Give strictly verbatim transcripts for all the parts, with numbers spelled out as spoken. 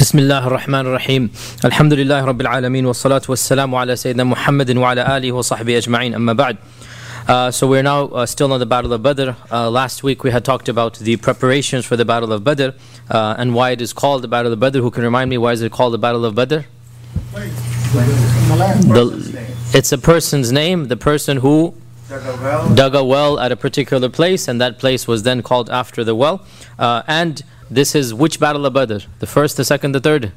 بسم الله الرحمن الرحيم الحمد لله رب العالمين والصلاة والسلام على سيدنا محمد وعلى آله وصحبه أجمعين أما بعد. Uh, so we're now uh, still on the Battle of Badr. Uh, last week we had talked about the preparations for the Battle of Badr uh, and why it is called the Battle of Badr. Who can remind me why is it called the Battle of Badr? The, it's a person's name, the person who dug a, well. dug a well at a particular place, and that place was then called after the well. Uh, and this is which Battle of Badr? The first, the second, the third?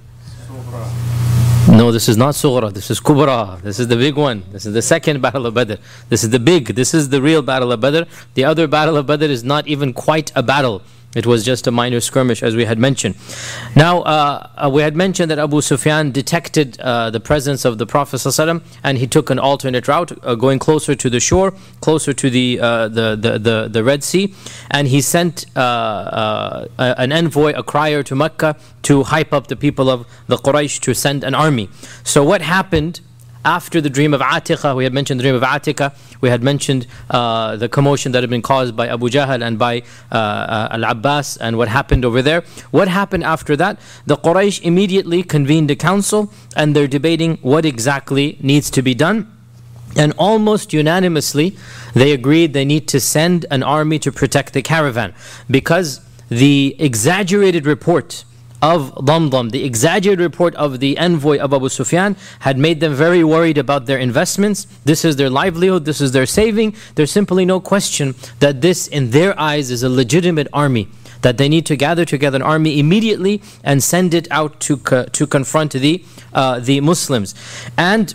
No, this is not Sughra, this is Kubra. This is the big one. This is the second Battle of Badr. This is the big, this is the real Battle of Badr. The other Battle of Badr is not even quite a battle. It was just a minor skirmish, as we had mentioned. Now, uh, we had mentioned that Abu Sufyan detected uh, the presence of the Prophet ﷺ, and he took an alternate route, uh, going closer to the shore, closer to the, uh, the, the, the, the Red Sea, and he sent uh, uh, an envoy, a crier to Mecca to hype up the people of the Quraysh to send an army. So what happened after the dream of Atiqah? We had mentioned the dream of Atiqah. We had mentioned uh, the commotion that had been caused by Abu Jahl and by uh, uh, Al-Abbas and what happened over there. What happened after that? The Quraysh immediately convened a council and they're debating what exactly needs to be done. And almost unanimously, they agreed they need to send an army to protect the caravan, because the exaggerated report of Damdam, the exaggerated report of the envoy of Abu Sufyan, had made them very worried about their investments. This is their livelihood, this is their saving. There's simply no question that this, in their eyes, is a legitimate army, that they need to gather together an army immediately and send it out to co- to confront the uh, the Muslims. And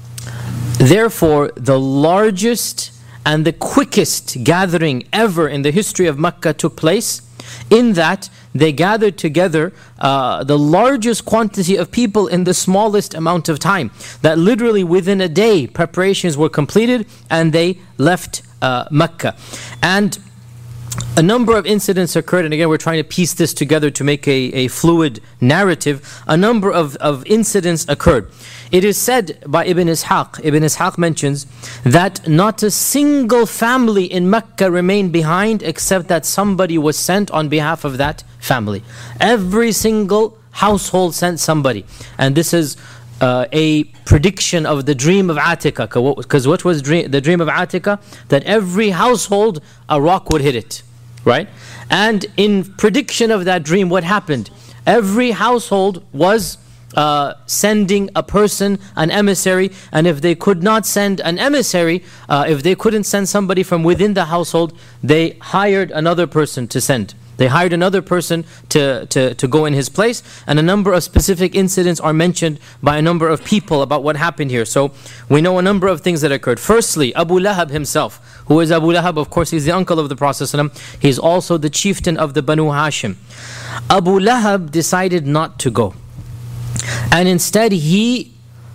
therefore, the largest and the quickest gathering ever in the history of Mecca took place, in that they gathered together uh, the largest quantity of people in the smallest amount of time. That literally within a day, preparations were completed and they left uh, Mecca. And a number of incidents occurred, and again we're trying to piece this together to make a, a fluid narrative. A number of, of incidents occurred. It is said by Ibn Ishaq, Ibn Ishaq mentions that not a single family in Mecca remained behind except that somebody was sent on behalf of that family. Every single household sent somebody. And this is uh, a prediction of the dream of Atiqah. Because what was dream, the dream of Atiqah? That every household, a rock would hit it. Right? And in prediction of that dream, what happened? Every household was Uh, sending a person, an emissary, and if they could not send an emissary, uh, if they couldn't send somebody from within the household, they hired another person to send. They hired another person to, to, to go in his place, and a number of specific incidents are mentioned by a number of people about what happened here. So we know a number of things that occurred. Firstly, Abu Lahab himself. Who is Abu Lahab? Of course, he's the uncle of the Prophet ﷺ. He's also the chieftain of the Banu Hashim. Abu Lahab decided not to go. And instead he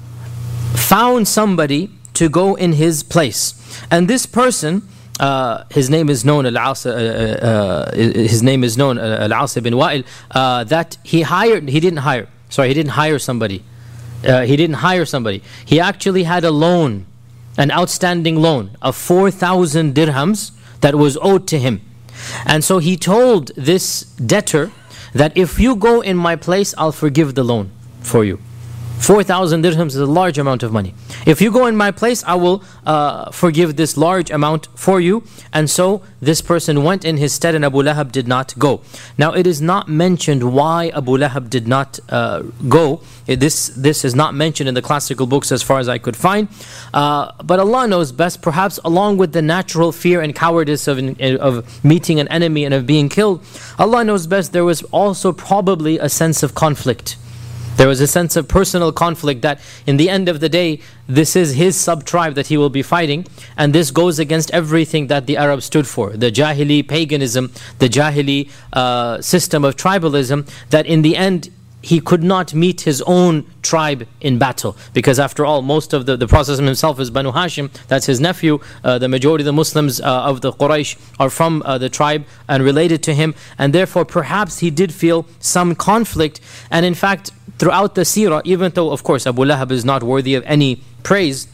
found somebody to go in his place. And this person, uh, his name is known, Al-As, uh, uh, his name is known, Al-As ibn Wa'il, uh, that he hired, he didn't hire, sorry, he didn't hire somebody. Uh, he didn't hire somebody. He actually had a loan, an outstanding loan of four thousand dirhams that was owed to him. And so he told this debtor that if you go in my place, I'll forgive the loan for you. four thousand dirhams is a large amount of money. If you go in my place, I will uh, forgive this large amount for you. And so this person went in his stead, and Abu Lahab did not go. Now it is not mentioned why Abu Lahab did not uh, go. It, this, this is not mentioned in the classical books as far as I could find. Uh, but Allah knows best. Perhaps along with the natural fear and cowardice of, of meeting an enemy and of being killed, Allah knows best, there was also probably a sense of conflict. There was a sense of personal conflict that in the end of the day, this is his sub-tribe that he will be fighting, and this goes against everything that the Arabs stood for. The Jahili paganism, the Jahili uh, system of tribalism, that in the end he could not meet his own tribe in battle. Because after all, most of the, the Prophet himself is Banu Hashim, that's his nephew. Uh, the majority of the Muslims uh, of the Quraysh are from uh, the tribe and related to him. And therefore perhaps he did feel some conflict. And in fact, throughout the seerah, even though of course Abu Lahab is not worthy of any praise,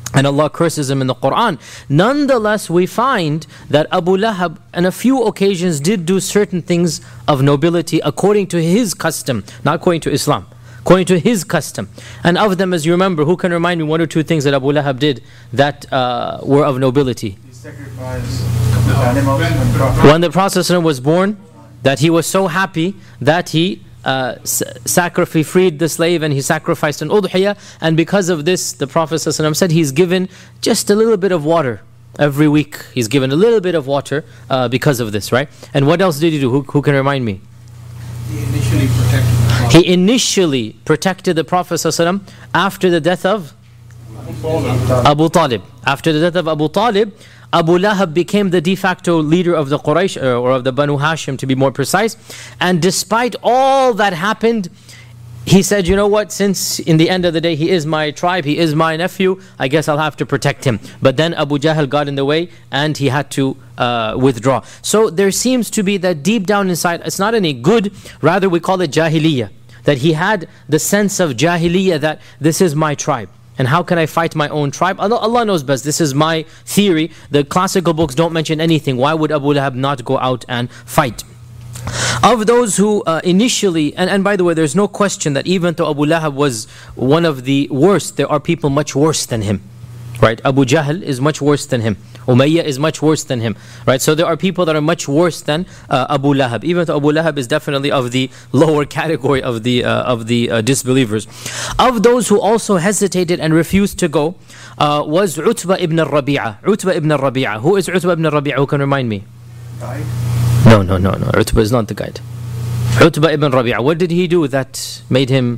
and Allah curses him in the Quran. Nonetheless, we find that Abu Lahab on a few occasions did do certain things of nobility according to his custom, not according to Islam, according to his custom. And of them, as you remember, who can remind me one or two things that Abu Lahab did that uh, were of nobility? He sacrificed animals and Prophet. When the Prophet was born, that he was so happy that he Uh, sacrifice, freed the slave, and he sacrificed an udhiyah, and because of this the Prophet ﷺ said he's given just a little bit of water every week. He's given a little bit of water uh, because of this, right? And what else did he do? Who, who can remind me? He initially protected the Prophet. He initially protected the Prophet ﷺ after the death of Abu Talib. After the death of Abu Talib, Abu Lahab became the de facto leader of the Quraysh, or of the Banu Hashim to be more precise. And despite all that happened, he said, you know what, since in the end of the day he is my tribe, he is my nephew, I guess I'll have to protect him. But then Abu Jahl got in the way and he had to uh, withdraw. So there seems to be that deep down inside, it's not any good, rather we call it Jahiliyyah. That he had the sense of Jahiliyyah, that this is my tribe. And how can I fight my own tribe? Allah, Allah knows best. This is my theory. The classical books don't mention anything. Why would Abu Lahab not go out and fight? Of those who uh, initially, and, and by the way, there's no question that even though Abu Lahab was one of the worst, there are people much worse than him. Right? Abu Jahl is much worse than him. Umayyah is much worse than him. Right? So there are people that are much worse than uh, Abu Lahab. Even though Abu Lahab is definitely of the lower category of the uh, of the uh, disbelievers. Of those who also hesitated and refused to go uh, was Utbah ibn al-Rabi'ah. Utbah ibn al-Rabi'ah. Who is Utbah ibn al-Rabi'ah? Who can remind me? Guide? No, no, no, no. Utbah is not the guide. Utbah ibn Rabi'ah. What did he do that made him...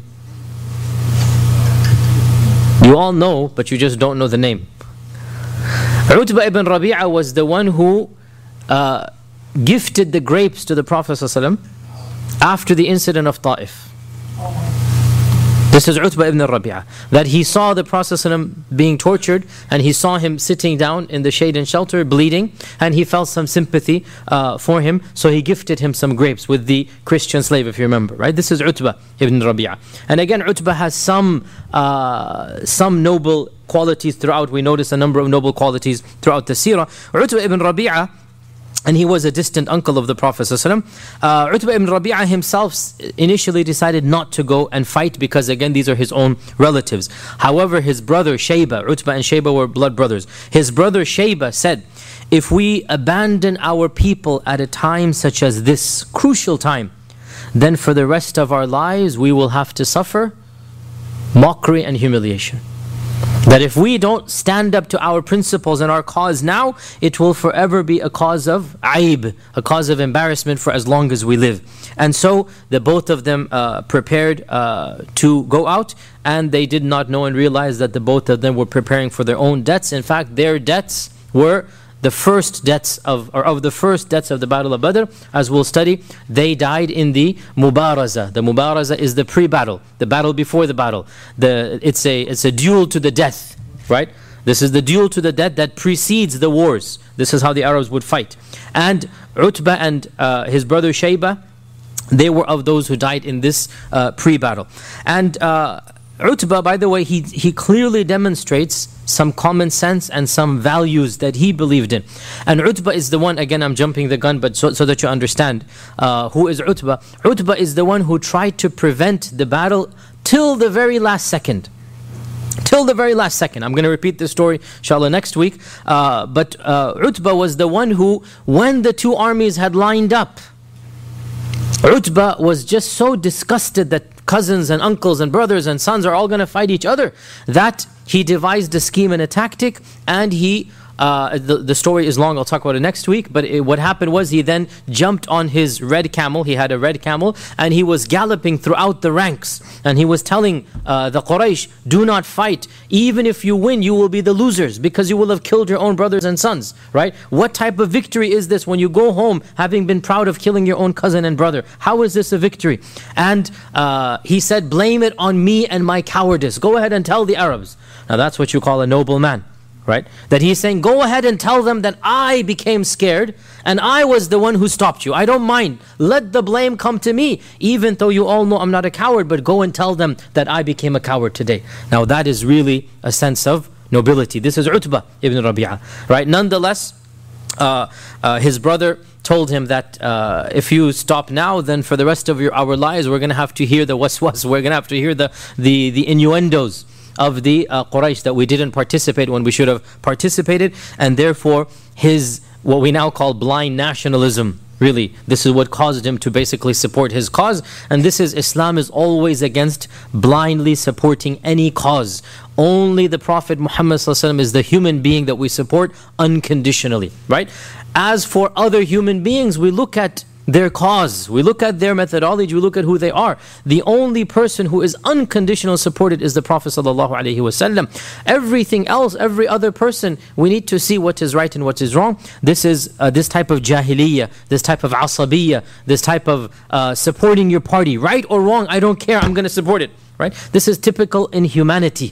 You all know, but you just don't know the name. Utbah ibn Rabi'ah was the one who uh, gifted the grapes to the Prophet ﷺ after the incident of Ta'if. This is Utbah ibn Rabi'ah. That he saw the Prophet ﷺ being tortured, and he saw him sitting down in the shade and shelter, bleeding, and he felt some sympathy uh, for him, so he gifted him some grapes with the Christian slave, if you remember. Right? This is Utbah ibn Rabi'ah. And again, Utbah has some uh, some noble qualities throughout. We notice a number of noble qualities throughout the seerah. Utbah ibn Rabi'ah, and he was a distant uncle of the Prophet ﷺ. Uh, Utbah ibn Rabi'ah himself initially decided not to go and fight because, again, these are his own relatives. However, his brother Shayba, Utbah and Shayba were blood brothers. His brother Shayba said, if we abandon our people at a time such as this, crucial time, then for the rest of our lives we will have to suffer mockery and humiliation. That if we don't stand up to our principles and our cause now, it will forever be a cause of aib, a cause of embarrassment for as long as we live. And so the both of them uh, prepared uh, to go out, and they did not know and realize that the both of them were preparing for their own deaths. In fact, their deaths were the first deaths of, or of the first deaths of the Battle of Badr. As we'll study, they died in the Mubaraza. The Mubaraza is the pre-battle, the battle before the battle. The it's a it's a duel to the death, right? This is the duel to the death that precedes the wars. This is how the Arabs would fight. And Utbah and uh, his brother Shayba, they were of those who died in this uh, pre-battle. And uh, Utbah, by the way, he, he clearly demonstrates some common sense and some values that he believed in. And Utbah is the one, again I'm jumping the gun, but so, so that you understand uh, who is Utbah. Utbah is the one who tried to prevent the battle till the very last second. Till the very last second. I'm going to repeat this story, inshallah, next week. Uh, but uh, Utbah was the one who, when the two armies had lined up, Utbah was just so disgusted that cousins and uncles and brothers and sons are all going to fight each other, that he devised a scheme and a tactic, and he Uh, the, the story is long, I'll talk about it next week, but it, what happened was he then jumped on his red camel, he had a red camel, and he was galloping throughout the ranks, and he was telling uh, the Quraysh, do not fight, even if you win, you will be the losers, because you will have killed your own brothers and sons, right? What type of victory is this when you go home having been proud of killing your own cousin and brother? How is this a victory? And uh, he said, blame it on me and my cowardice. Go ahead and tell the Arabs. Now that's what you call a noble man. Right? That he's saying, go ahead and tell them that I became scared and I was the one who stopped you. I don't mind. Let the blame come to me, even though you all know I'm not a coward, but go and tell them that I became a coward today. Now that is really a sense of nobility. This is Utbah ibn Rabi'ah, right? Nonetheless, uh, uh, his brother told him that uh, if you stop now, then for the rest of your, our lives, we're going to have to hear the waswas, we're going to have to hear the, the, the innuendos of the uh, Quraysh that we didn't participate when we should have participated, and therefore his, what we now call blind nationalism, really, this is what caused him to basically support his cause. And this is, Islam is always against blindly supporting any cause. Only the Prophet Muhammad ﷺ is the human being that we support unconditionally, right? As for other human beings, we look at their cause, we look at their methodology, we look at who they are. The only person who is unconditional supported is the Prophet ﷺ. Everything else, every other person, we need to see what is right and what is wrong. This is uh, this type of jahiliyyah, this type of asabiyya, this type of uh, supporting your party, right or wrong, I don't care, I'm going to support it, right? This is typical in humanity.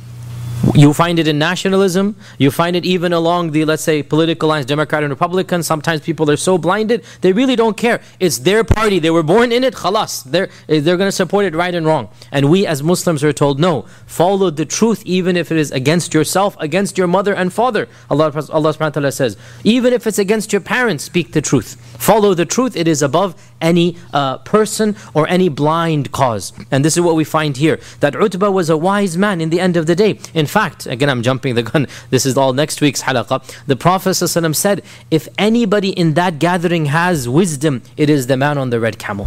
You find it in nationalism, you find it even along the, let's say, political lines, Democrat and Republican. Sometimes people are so blinded, they really don't care. It's their party, they were born in it, khalas. They're, they're going to support it right and wrong. And we as Muslims are told, no, follow the truth even if it is against yourself, against your mother and father. Allah, Allah subhanahu wa ta'ala says, even if it's against your parents, speak the truth. Follow the truth, it is above any uh, person or any blind cause. And this is what we find here, that Utbah was a wise man in the end of the day. In fact, again I'm jumping the gun, this is all next week's halaqah. The Prophet ﷺ said, if anybody in that gathering has wisdom, it is the man on the red camel.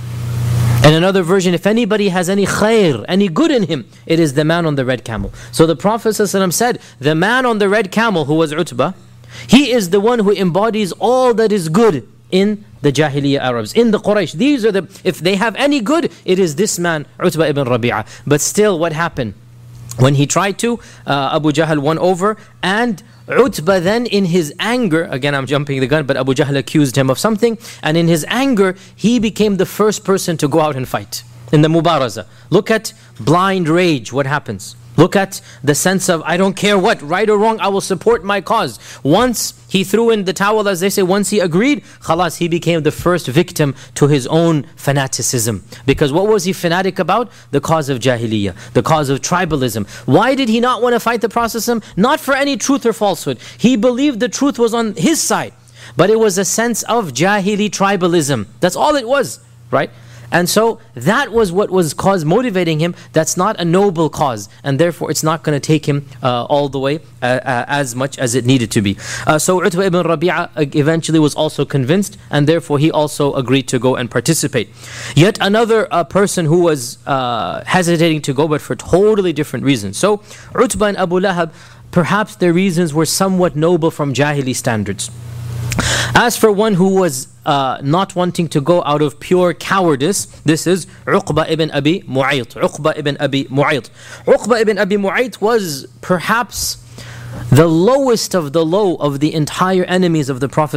In another version, if anybody has any khair, any good in him, it is the man on the red camel. So the Prophet ﷺ said, the man on the red camel, who was Utbah, he is the one who embodies all that is good in the Jahiliyyah Arabs, in the Quraysh. These are the, if they have any good, it is this man, Utbah ibn Rabi'ah. But still, what happened? When he tried to, uh, Abu Jahl won over, and Utbah then in his anger, again I'm jumping the gun, but Abu Jahl accused him of something, and in his anger, he became the first person to go out and fight in the Mubaraza. Look at blind rage, what happens? Look at the sense of, I don't care what, right or wrong, I will support my cause. Once he threw in the towel, as they say, once he agreed, khalas, he became the first victim to his own fanaticism. Because what was he fanatic about? The cause of jahiliyyah, the cause of tribalism. Why did he not want to fight the Prophet? Not for any truth or falsehood. He believed the truth was on his side. But it was a sense of jahili tribalism. That's all it was, right? And so that was what was cause motivating him. That's not a noble cause, and therefore it's not going to take him uh, all the way uh, uh, as much as it needed to be. Uh, so Utbah ibn Rabi'ah eventually was also convinced, and therefore he also agreed to go and participate. Yet another uh, person who was uh, hesitating to go, but for totally different reasons. So Utbah and Abu Lahab, perhaps their reasons were somewhat noble from Jahili standards. As for one who was uh, not wanting to go out of pure cowardice, this is Uqba ibn Abi Mu'ayt. Uqba ibn Abi Mu'ayt. Uqba ibn Abi Mu'ayt was perhaps the lowest of the low of the entire enemies of the Prophet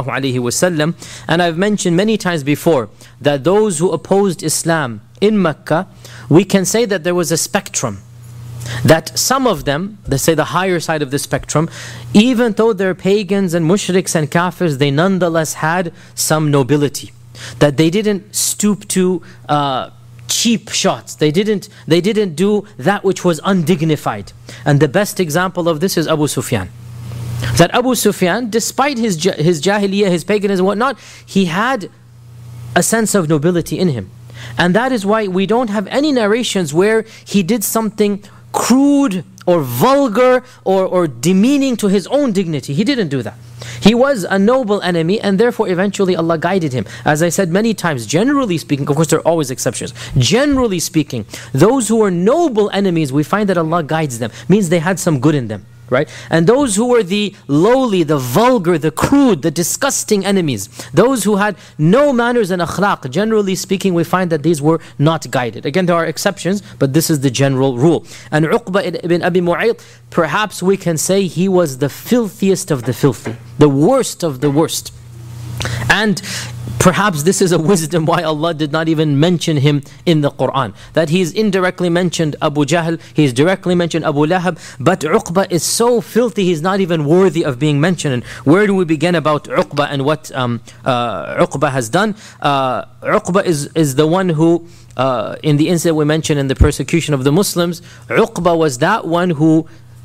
ﷺ. And I've mentioned many times before that those who opposed Islam in Mecca, we can say that there was a spectrum. That some of them, they say the higher side of the spectrum, even though they're pagans and mushriks and kafirs, they nonetheless had some nobility. That they didn't stoop to uh, cheap shots. They didn't, they didn't do that which was undignified. And the best example of this is Abu Sufyan. That Abu Sufyan, despite his, his jahiliyyah, his paganism and whatnot, he had a sense of nobility in him. And that is why we don't have any narrations where he did something crude or vulgar or, or demeaning to his own dignity. He didn't do that. He was a noble enemy, and therefore eventually Allah guided him. As I said many times, generally speaking, of course there are always exceptions, generally speaking, those who are noble enemies, we find that Allah guides them, means they had some good in them. Right? And those who were the lowly, the vulgar, the crude, the disgusting enemies, those who had no manners and akhlaq, generally speaking, we find that these were not guided. Again, there are exceptions, but this is the general rule. And Uqba ibn Abi Mu'ayt, perhaps we can say he was the filthiest of the filthy, the worst of the worst. And perhaps this is a wisdom why Allah did not even mention him in the Quran. That He's indirectly mentioned Abu Jahl, He's directly mentioned Abu Lahab, but Uqba is so filthy, he's not even worthy of being mentioned. And where do we begin about Uqba and what um, uh, Uqba has done? Uh, Uqba is, is the one who, uh, in the incident we mentioned in the persecution of the Muslims, Uqba was that one who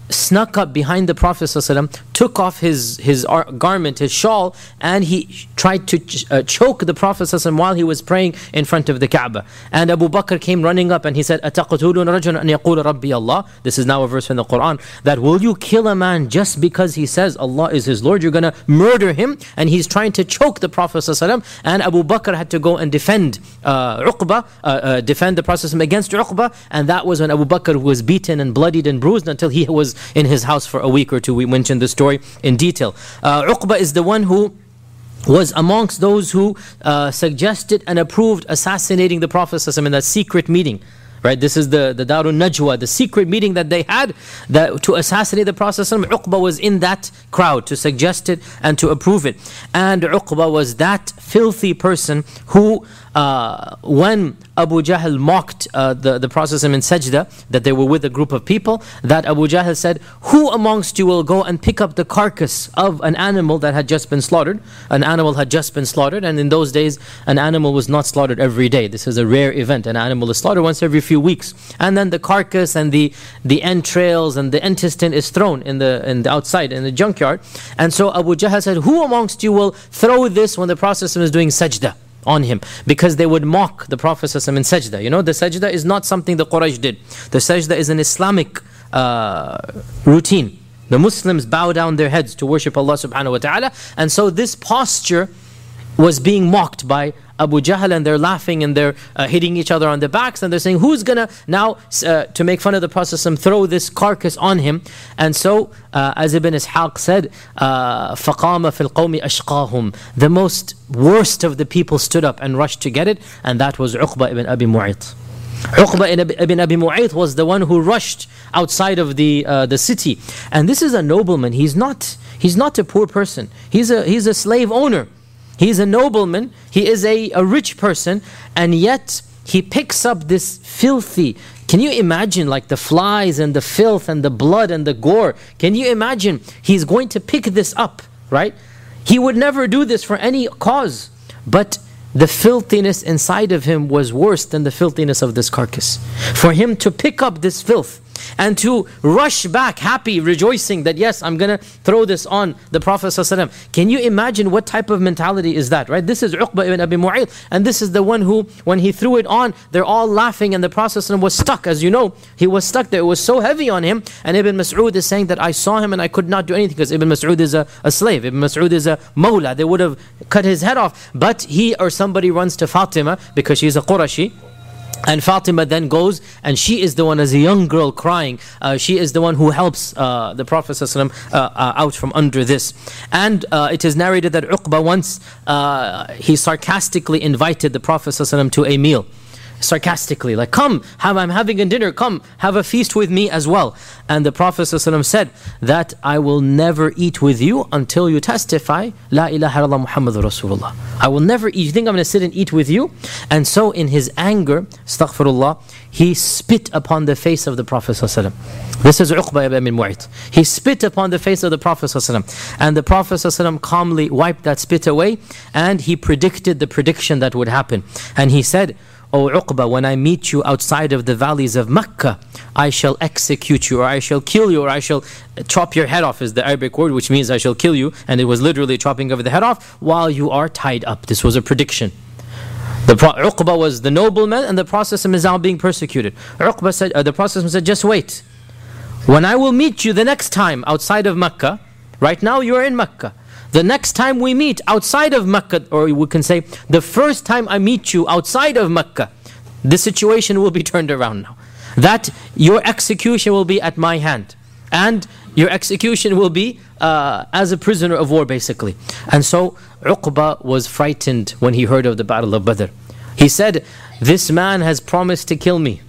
snuck up behind the Prophet ﷺ, took off his, his garment, his shawl, and he tried to ch- uh, choke the Prophet ﷺ while he was praying in front of the Kaaba. And Abu Bakr came running up and he said, أَتَقْتُلُونَ رَجُلًا أَنْ يَقُولَ رَبِّيَ اللَّهِ. This is now a verse in the Quran, that will you kill a man just because he says Allah is his Lord? You're going to murder him, and he's trying to choke the Prophet ﷺ. And Abu Bakr had to go and defend uh, Uqba, uh, uh, defend the Prophet ﷺ against Uqba, and that was when Abu Bakr was beaten and bloodied and bruised until he was in his house for a week or two. We mentioned the story in detail. Uh, Uqba is the one who was amongst those who uh, suggested and approved assassinating the Prophet ﷺ in that secret meeting. Right, this is the, the Darun Najwa, the secret meeting that they had that, to assassinate the Prophet ﷺ. Uqba was in that crowd to suggest it and to approve it. And Uqba was that filthy person who, uh, when Abu Jahl mocked uh, the, the Prophet ﷺ in sajda, that they were with a group of people, that Abu Jahl said, who amongst you will go and pick up the carcass of an animal that had just been slaughtered? An animal had just been slaughtered, and in those days, an animal was not slaughtered every day. This is a rare event. An animal is slaughtered once every few weeks. And then the carcass and the, the entrails and the intestine is thrown in the, in the outside, in the junkyard. And so Abu Jahl said, who amongst you will throw this when the Prophet ﷺ is doing sajda on him? Because they would mock the Prophet ﷺ in sajda. You know, the sajda is not something the Quraysh did. The sajda is an Islamic uh, routine. The Muslims bow down their heads to worship Allah subhanahu wa ta'ala. And so this posture was being mocked by Abu Jahl, and they're laughing and they're uh, hitting each other on the backs, and they're saying, who's gonna now, uh, to make fun of the Prophet ﷺ, throw this carcass on him? And so, uh, as Ibn Ishaq said, uh, فَقَامَ فِي الْقَوْمِ أَشْقَاهُمْ. The most worst of the people stood up and rushed to get it, and that was Uqba ibn Abi Mu'ayt. Uqba ibn Abi Mu'ayt was the one who rushed outside of the uh, the city. And this is a nobleman. He's not, he's not a poor person. He's a, he's a slave owner. He's a nobleman, he is a, a rich person, and yet he picks up this filthy, can you imagine like the flies and the filth and the blood and the gore? Can you imagine he's going to pick this up, right? He would never do this for any cause, but the filthiness inside of him was worse than the filthiness of this carcass. For him to pick up this filth and to rush back happy, rejoicing that yes, I'm going to throw this on the Prophet ﷺ. Can you imagine what type of mentality is that, right? This is Uqba ibn Abi Mu'ayt, and this is the one who, when he threw it on, they're all laughing, and the Prophet ﷺ was stuck. As you know, he was stuck there. It was so heavy on him, and Ibn Mas'ud is saying that I saw him and I could not do anything, because Ibn Mas'ud is a, a slave. Ibn Mas'ud is a mawla. They would have cut his head off. But he or somebody runs to Fatima, because she's a Qurashi, and Fatima then goes, and she is the one, as a young girl crying, uh, she is the one who helps uh, the Prophet ﷺ, uh, uh, out from under this. And uh, it is narrated that Uqba once, uh, he sarcastically invited the Prophet ﷺ to a meal. Sarcastically, like, come, have, I'm having a dinner, come, have a feast with me as well. And the Prophet ﷺ said that I will never eat with you until you testify, La ilaha illallah Muhammadur Rasulullah. I will never eat. You think I'm going to sit and eat with you? And so in his anger, astaghfirullah, he spit upon the face of the Prophet ﷺ. This is Uqba ibn Mu'ayt. He spit upon the face of the Prophet ﷺ. And the Prophet ﷺ calmly wiped that spit away, and he predicted the prediction that would happen. And he said, O Uqba, when I meet you outside of the valleys of Mecca, I shall execute you, or I shall kill you, or I shall chop your head off, is the Arabic word, which means I shall kill you. And it was literally chopping of the head off while you are tied up. This was a prediction. The Pro- Uqba was the nobleman, and the Prophet is now being persecuted. Uqba said, uh, the Prophet said, just wait. When I will meet you the next time outside of Mecca, right now you are in Mecca. The next time we meet outside of Mecca, or we can say, the first time I meet you outside of Mecca, the situation will be turned around now. That your execution will be at my hand. And your execution will be uh, as a prisoner of war, basically. And so Uqba was frightened when he heard of the Battle of Badr. He said, this man has promised to kill me.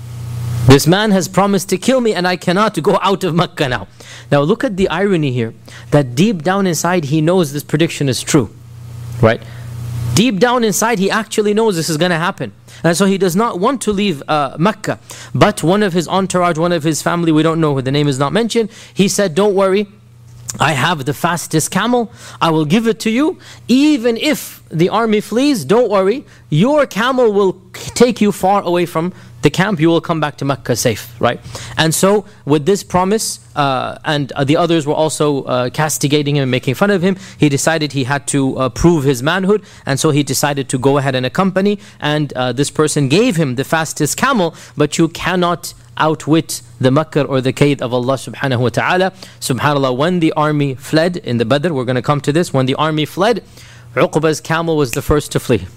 This man has promised to kill me, and I cannot go out of Mecca now. Now look at the irony here, that deep down inside he knows this prediction is true, right? Deep down inside he actually knows this is going to happen. And so he does not want to leave uh, Mecca. But one of his entourage, one of his family, we don't know who, the name is not mentioned, he said, don't worry, I have the fastest camel, I will give it to you. Even if the army flees, don't worry, your camel will take you far away from the camp, you will come back to Mecca safe, right? And so with this promise, uh, and uh, the others were also uh, castigating him and making fun of him, he decided he had to uh, prove his manhood, and so he decided to go ahead and accompany, and uh, this person gave him the fastest camel, but you cannot outwit the makr or the kaid of Allah subhanahu wa ta'ala. SubhanAllah, when the army fled in the Badr, we're going to come to this, when the army fled, Uqba's camel was the first to flee.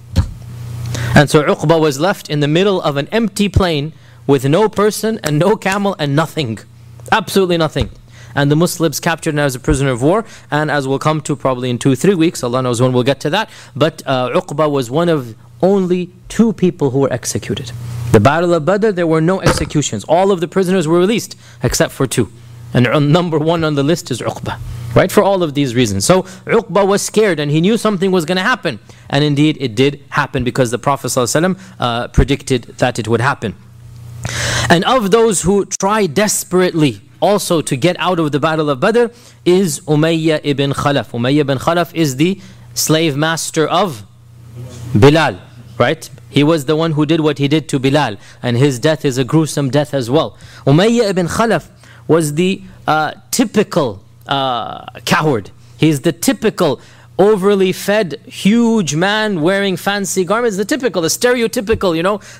And so Uqba was left in the middle of an empty plain with no person and no camel and nothing. Absolutely nothing. And the Muslims captured him as a prisoner of war. And as we'll come to probably in two, three weeks, Allah knows when we'll get to that. But uh, Uqba was one of only two people who were executed. The Battle of Badr, there were no executions. All of the prisoners were released except for two. And number one on the list is Uqba. Right, for all of these reasons. So Uqba was scared and he knew something was going to happen. And indeed it did happen because the Prophet ﷺ, uh, predicted that it would happen. And of those who tried desperately also to get out of the Battle of Badr is Umayyah ibn Khalaf. Umayyah ibn Khalaf is the slave master of Bilal. Right? He was the one who did what he did to Bilal. And his death is a gruesome death as well. Umayyah ibn Khalaf was the uh, typical Uh, coward. He's the typical overly fed, huge man wearing fancy garments. The typical, the stereotypical, you know,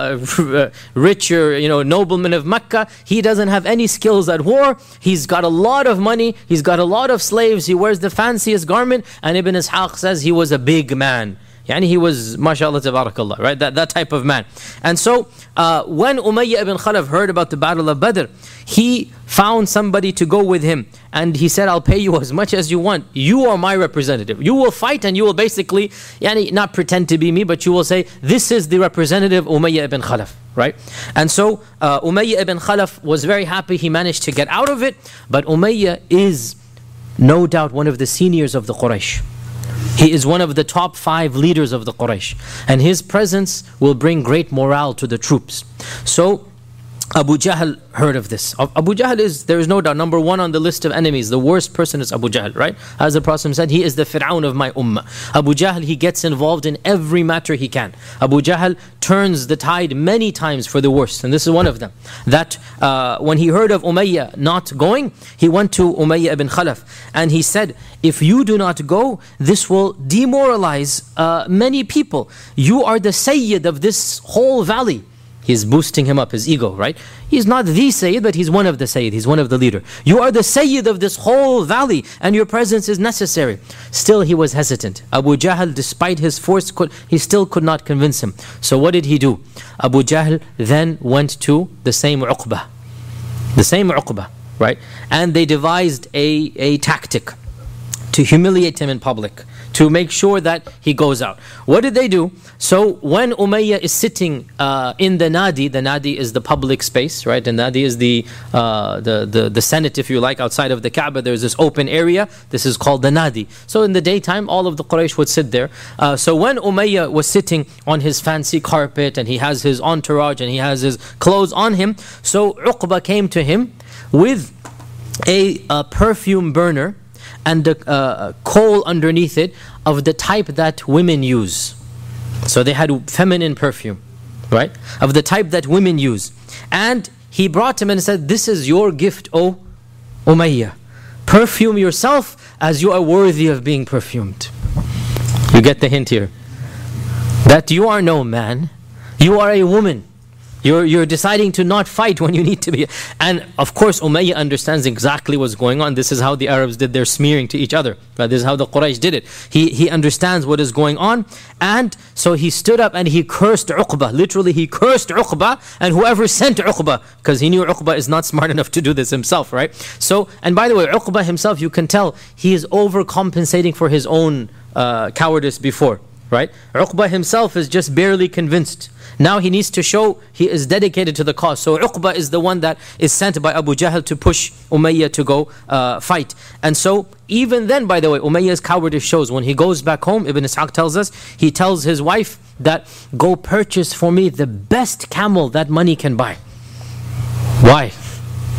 uh, richer, you know, nobleman of Mecca. He doesn't have any skills at war. He's got a lot of money. He's got a lot of slaves. He wears the fanciest garment. And Ibn Ishaq says he was a big man. Yani he was, mashallah, tabarakallah, right? That, that type of man. And so, uh, when Umayyah ibn Khalaf heard about the Battle of Badr, he found somebody to go with him. And he said, I'll pay you as much as you want. You are my representative. You will fight and you will basically, yani, not pretend to be me, but you will say, this is the representative Umayyah ibn Khalaf, right? And so, uh, Umayyah ibn Khalaf was very happy he managed to get out of it. But Umayyah is no doubt one of the seniors of the Quraysh. He is one of the top five leaders of the Quraysh. And his presence will bring great morale to the troops. So Abu Jahl heard of this. Abu Jahl is, there is no doubt, number one on the list of enemies. The worst person is Abu Jahl, right? As the Prophet said, he is the Fir'aun of my ummah. Abu Jahl, he gets involved in every matter he can. Abu Jahl turns the tide many times for the worst. And this is one of them. That uh, when he heard of Umayyah not going, he went to Umayyah ibn Khalaf. And he said, if you do not go, this will demoralize uh, many people. You are the Sayyid of this whole valley. He's boosting him up, his ego, right? He's not the Sayyid, but he's one of the Sayyid. He's one of the leader. You are the Sayyid of this whole valley, and your presence is necessary. Still, he was hesitant. Abu Jahl, despite his force, could, he still could not convince him. So what did he do? Abu Jahl then went to the same Uqba. The same Uqba, right? And they devised a, a tactic to humiliate him in public, to make sure that he goes out. What did they do? So when Umayyah is sitting uh, in the Nadi, the Nadi is the public space, right? The Nadi is the, uh, the, the, the Senate, if you like, outside of the Kaaba. There's this open area. This is called the Nadi. So in the daytime, all of the Quraysh would sit there. Uh, so when Umayyah was sitting on his fancy carpet, and he has his entourage, and he has his clothes on him, so Uqba came to him with a, a perfume burner, and a uh, coal underneath it of the type that women use. So they had feminine perfume, right? Of the type that women use. And he brought him and said, this is your gift, O Umayyah. Perfume yourself as you are worthy of being perfumed. You get the hint here. That you are no man, you are a woman. You're, you're deciding to not fight when you need to be. And of course, Umayyah understands exactly what's going on. This is how the Arabs did their smearing to each other. But this is how the Quraysh did it. He, he understands what is going on. And so he stood up and he cursed Uqba. Literally, he cursed Uqba and whoever sent Uqba. Because he knew Uqba is not smart enough to do this himself, right? So, and by the way, Uqba himself, you can tell, he is overcompensating for his own uh, cowardice before. Right? Uqba himself is just barely convinced. Now he needs to show he is dedicated to the cause. So Uqba is the one that is sent by Abu Jahl to push Umayyah to go uh, fight. And so even then, by the way, Umayyah's cowardice shows. When he goes back home, Ibn Ishaq tells us, he tells his wife that, go purchase for me the best camel that money can buy. Why?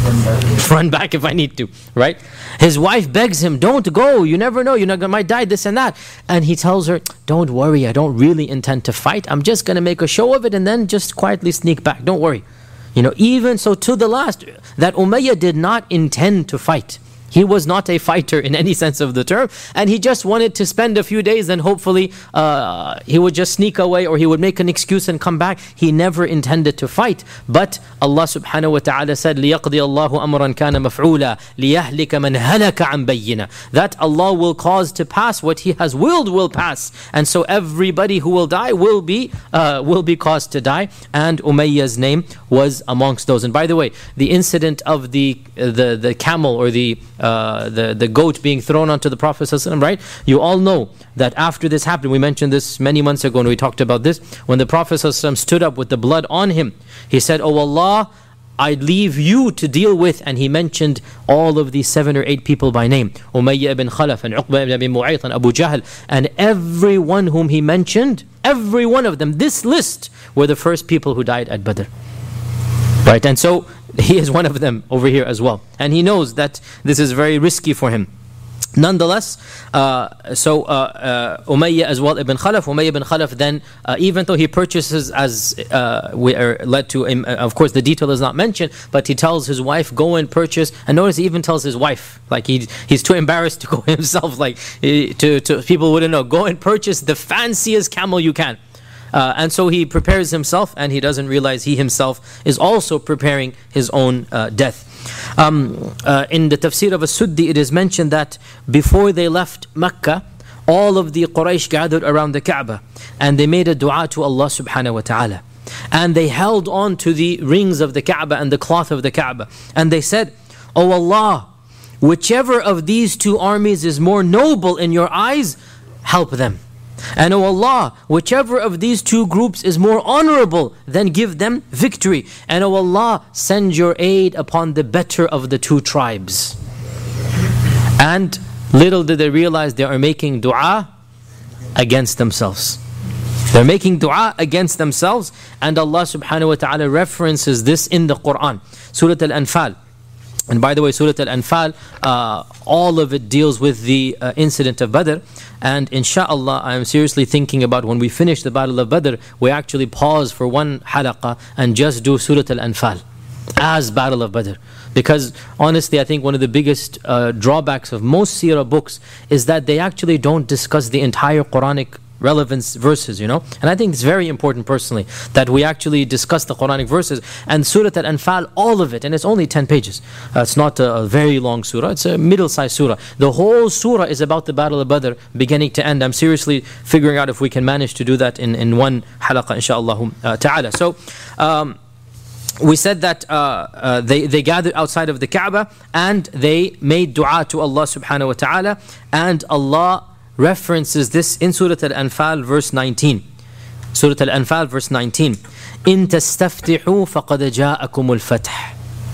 Run back if I need to, right? His wife begs him, don't go, you never know, you might die, this and that. And he tells her, don't worry, I don't really intend to fight. I'm just going to make a show of it and then just quietly sneak back. Don't worry. You know, even so to the last, that Umayyah did not intend to fight. He was not a fighter in any sense of the term, and he just wanted to spend a few days and hopefully uh, he would just sneak away or he would make an excuse and come back. He never intended to fight. But Allah subhanahu wa ta'ala said, لِيَقْضِيَ اللَّهُ أَمْرًا كَانَ مَفْعُولًا لِيَهْلِكَ مَنْ هَلَكَ عَنْ بَيِّنَةٍ. That Allah will cause to pass what He has willed will pass. And so everybody who will die will be uh, will be caused to die. And Umayyah's name was amongst those. And by the way, the incident of the uh, the, the camel or the Uh, the, the goat being thrown onto the Prophet ﷺ, right? You all know that after this happened, we mentioned this many months ago when we talked about this, when the Prophet ﷺ stood up with the blood on him, he said, oh Allah, I leave you to deal with, and he mentioned all of these seven or eight people by name, Umayyah ibn Khalaf and Uqba ibn Mu'ayth and Abu Jahl, and everyone whom he mentioned, every one of them, this list were the first people who died at Badr. Right, and so he is one of them over here as well. And he knows that this is very risky for him. Nonetheless, uh, so uh, uh, Umayyah as well, Ibn Khalaf, Umayyah ibn Khalaf then, uh, even though he purchases as, uh, we are led to, um, of course the detail is not mentioned, but he tells his wife, go and purchase, and notice he even tells his wife, like he he's too embarrassed to go himself, like he, to, to people wouldn't know, go and purchase the fanciest camel you can. Uh, and so he prepares himself, and he doesn't realize he himself is also preparing his own uh, death. Um, uh, in the tafsir of As-Suddi, it is mentioned that before they left Mecca, all of the Quraysh gathered around the Kaaba, and they made a dua to Allah subhanahu wa ta'ala. And they held on to the rings of the Kaaba and the cloth of the Kaaba. And they said, oh Allah, whichever of these two armies is more noble in your eyes, help them. And O Allah, whichever of these two groups is more honorable, then give them victory. And O Allah, send your aid upon the better of the two tribes. And little did they realize they are making dua against themselves. They're making dua against themselves, and Allah subhanahu wa ta'ala references this in the Quran. Surah Al-Anfal. And by the way, Surah Al-Anfal, uh, all of it deals with the uh, incident of Badr. And inshaAllah, I am seriously thinking about when we finish the Battle of Badr, we actually pause for one halaqah and just do Surah Al-Anfal as Battle of Badr. Because honestly, I think one of the biggest uh, drawbacks of most seerah books is that they actually don't discuss the entire Quranic relevance verses, you know. And I think it's very important personally that we actually discuss the Quranic verses. And Surah Al-Anfal, all of it, and it's only ten pages. Uh, it's not a, a very long surah, it's a middle-sized surah. The whole surah is about the Battle of Badr, beginning to end. I'm seriously figuring out if we can manage to do that in, in one halaqah, inshaAllah uh, ta'ala. So, um, we said that uh, uh, they, they gathered outside of the Kaaba and they made dua to Allah subhanahu wa ta'ala, and Allah references this in Surah Al-Anfal verse nineteen. Surah Al-Anfal verse nineteen. إِن تَسْتَفْتِحُوا فَقَدْ جَاءَكُمُ الْفَتْحِ.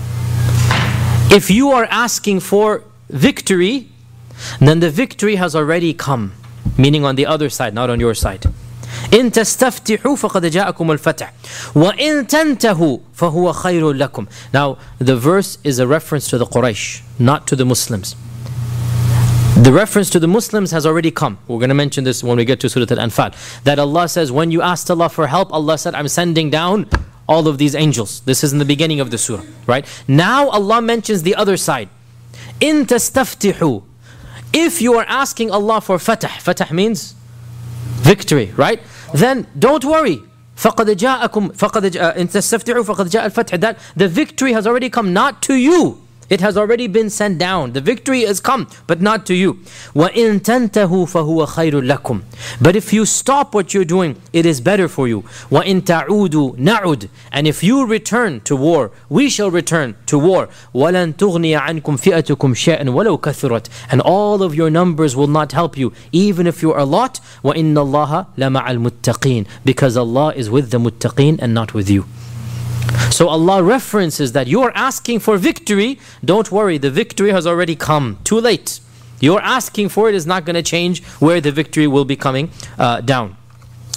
If you are asking for victory, then the victory has already come. Meaning on the other side, not on your side. إِن تَسْتَفْتِحُوا فَقَدْ جَاءَكُمُ الْفَتْحِ وَإِن تَنْتَهُوا فَهُوَ خَيْرٌ لَكُمْ. Now, the verse is a reference to the Quraysh, not to the Muslims. The reference to the Muslims has already come. We're going to mention this when we get to Surah Al-Anfal. That Allah says, when you asked Allah for help, Allah said, I'm sending down all of these angels. This is in the beginning of the surah, right? Now Allah mentions the other side. إِن تَسْتَفْتِحُوا. If you are asking Allah for fatah, fatah means victory, right? Then don't worry. فَقَدْ جَاءَكُمْ فَقَدْ إِن تَسْتَفْتِحُوا فَقَدْ جَاءَ الْفَتْحِ. That the victory has already come, not to you. It has already been sent down. The victory has come, but not to you. وَإِن تَنْتَهُوا فَهُوَ خَيْرٌ لَكُمْ. But if you stop what you're doing, it is better for you. وَإِن تَعُودُوا نَعُدْ. And if you return to war, we shall return to war. وَلَن تُغْنِيَ عَنْكُمْ فِئَتُكُمْ شَيْئًا وَلَوْ كَثُرَتْ. And all of your numbers will not help you, even if you are a lot. وَإِنَّ اللَّهَ لَمَعَ الْمُتَّقِينَ. Because Allah is with the muttaqeen and not with you. So Allah references that you are asking for victory. Don't worry, the victory has already come. Too late. You're asking for it is not going to change where the victory will be coming uh, down.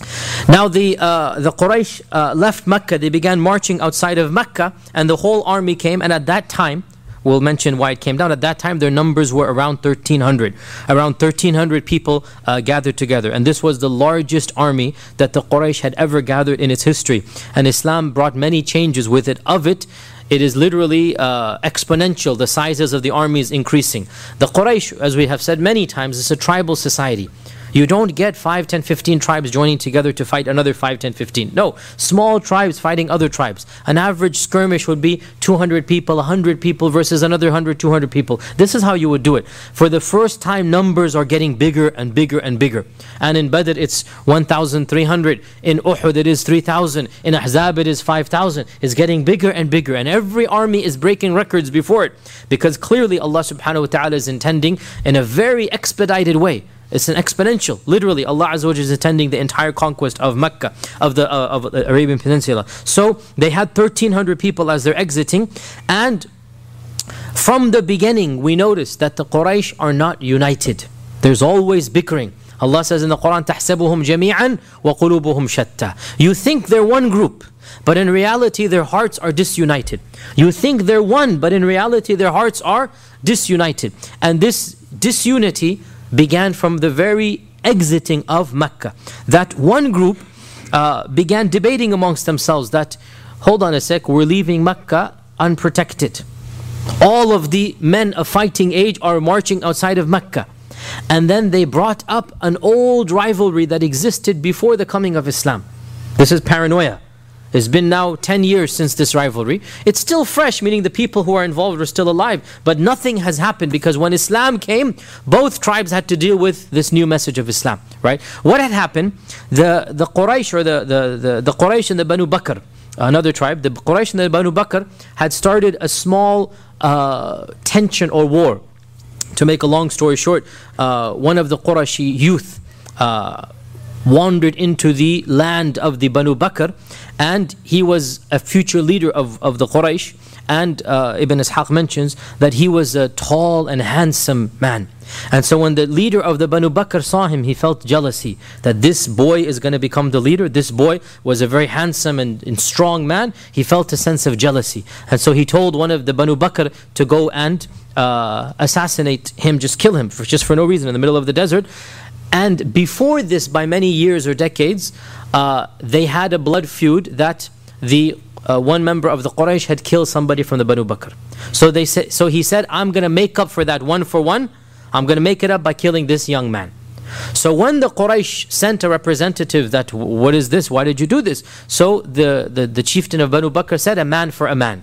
Now the uh, the Quraysh uh, left Mecca, they began marching outside of Mecca, and the whole army came, and at that time, we'll mention why it came down, at that time their numbers were around thirteen hundred. Around thirteen hundred people uh, gathered together, and this was the largest army that the Quraysh had ever gathered in its history. And Islam brought many changes with it. Of it, it is literally uh, exponential, the sizes of the armies increasing. The Quraysh, as we have said many times, is a tribal society. You don't get five, ten, fifteen tribes joining together to fight another five, ten, fifteen. No, small tribes fighting other tribes. An average skirmish would be two hundred people, one hundred people versus another one hundred, two hundred people. This is how you would do it. For the first time, numbers are getting bigger and bigger and bigger. And in Badr it's one thousand three hundred. In Uhud it is three thousand. In Ahzab it is five thousand. It's getting bigger and bigger. And every army is breaking records before it. Because clearly Allah subhanahu wa ta'ala is intending in a very expedited way. It's an exponential. Literally, Allah Azza wa Jalla is intending the entire conquest of Mecca, of the uh, of the Arabian Peninsula. So they had thirteen hundred people as they're exiting, and from the beginning we notice that the Quraysh are not united. There's always bickering. Allah says in the Quran, تَحْسَبُهُمْ جَمِيعًا وَقُلُوبُهُمْ شَتَّى. You think they're one group, but in reality their hearts are disunited. You think they're one, but in reality their hearts are disunited. And this disunity began from the very exiting of Mecca. That one group uh, began debating amongst themselves that, hold on a sec, we're leaving Mecca unprotected. All of the men of fighting age are marching outside of Mecca. And then they brought up an old rivalry that existed before the coming of Islam. This is paranoia. It's been now ten years since this rivalry. It's still fresh, meaning the people who are involved are still alive. But nothing has happened because when Islam came, both tribes had to deal with this new message of Islam. Right? What had happened? The, the Quraysh or the, the, the, the Quraysh and the Banu Bakr, another tribe, the Quraysh and the Banu Bakr had started a small uh, tension or war. To make a long story short, uh, one of the Qurayshi youth uh, wandered into the land of the Banu Bakr, and he was a future leader of, of the Quraysh. And uh, Ibn Ishaq mentions that he was a tall and handsome man. And so when the leader of the Banu Bakr saw him, he felt jealousy that this boy is going to become the leader. This boy was a very handsome and, and strong man. He felt a sense of jealousy. And so he told one of the Banu Bakr to go and uh, assassinate him, just kill him, for, just for no reason in the middle of the desert. And before this, by many years or decades, uh, they had a blood feud that the uh, one member of the Quraysh had killed somebody from the Banu Bakr. So they said, so he said, I'm going to make up for that one for one. I'm going to make it up by killing this young man. So when the Quraysh sent a representative that, what is this? Why did you do this? So the, the, the chieftain of Banu Bakr said, a man for a man.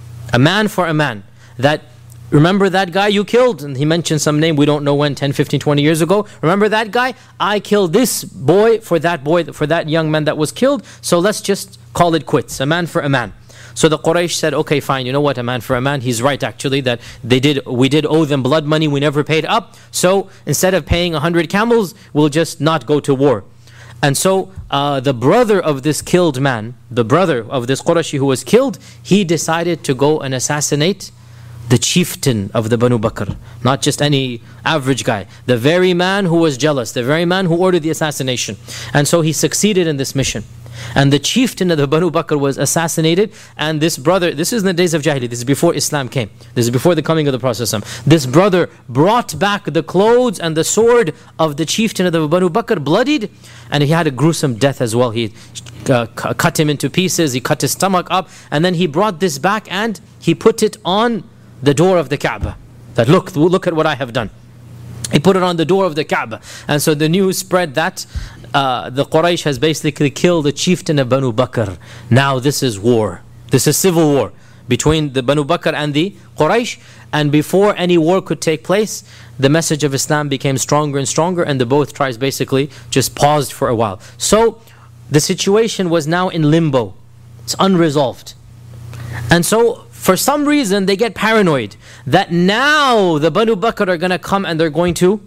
A man for a man. That, remember that guy you killed? And he mentioned some name, we don't know when, ten, fifteen, twenty years ago. Remember that guy? I killed this boy for that boy, for that young man that was killed. So let's just call it quits. A man for a man. So the Quraysh said, okay, fine, you know what, a man for a man. He's right, actually, that they did. we did owe them blood money, we never paid up. So instead of paying a hundred camels, we'll just not go to war. And so uh, the brother of this killed man, the brother of this Qurashi who was killed, he decided to go and assassinate the chieftain of the Banu Bakr. Not just any average guy. The very man who was jealous, the very man who ordered the assassination. And so he succeeded in this mission. And the chieftain of the Banu Bakr was assassinated, and this brother, this is in the days of Jahiliyyah, this is before Islam came, this is before the coming of the Prophet. This brother brought back the clothes and the sword of the chieftain of the Banu Bakr, bloodied, and he had a gruesome death as well. He uh, cut him into pieces, he cut his stomach up, and then he brought this back and he put it on the door of the Kaaba. That look, look at what I have done. He put it on the door of the Kaaba. And so the news spread that uh, the Quraysh has basically killed the chieftain of Banu Bakr. Now this is war. This is civil war between the Banu Bakr and the Quraysh. And before any war could take place, the message of Islam became stronger and stronger, and the both tribes basically just paused for a while. So the situation was now in limbo. It's unresolved. And so for some reason they get paranoid that now the Banu Bakr are going to come and they're going to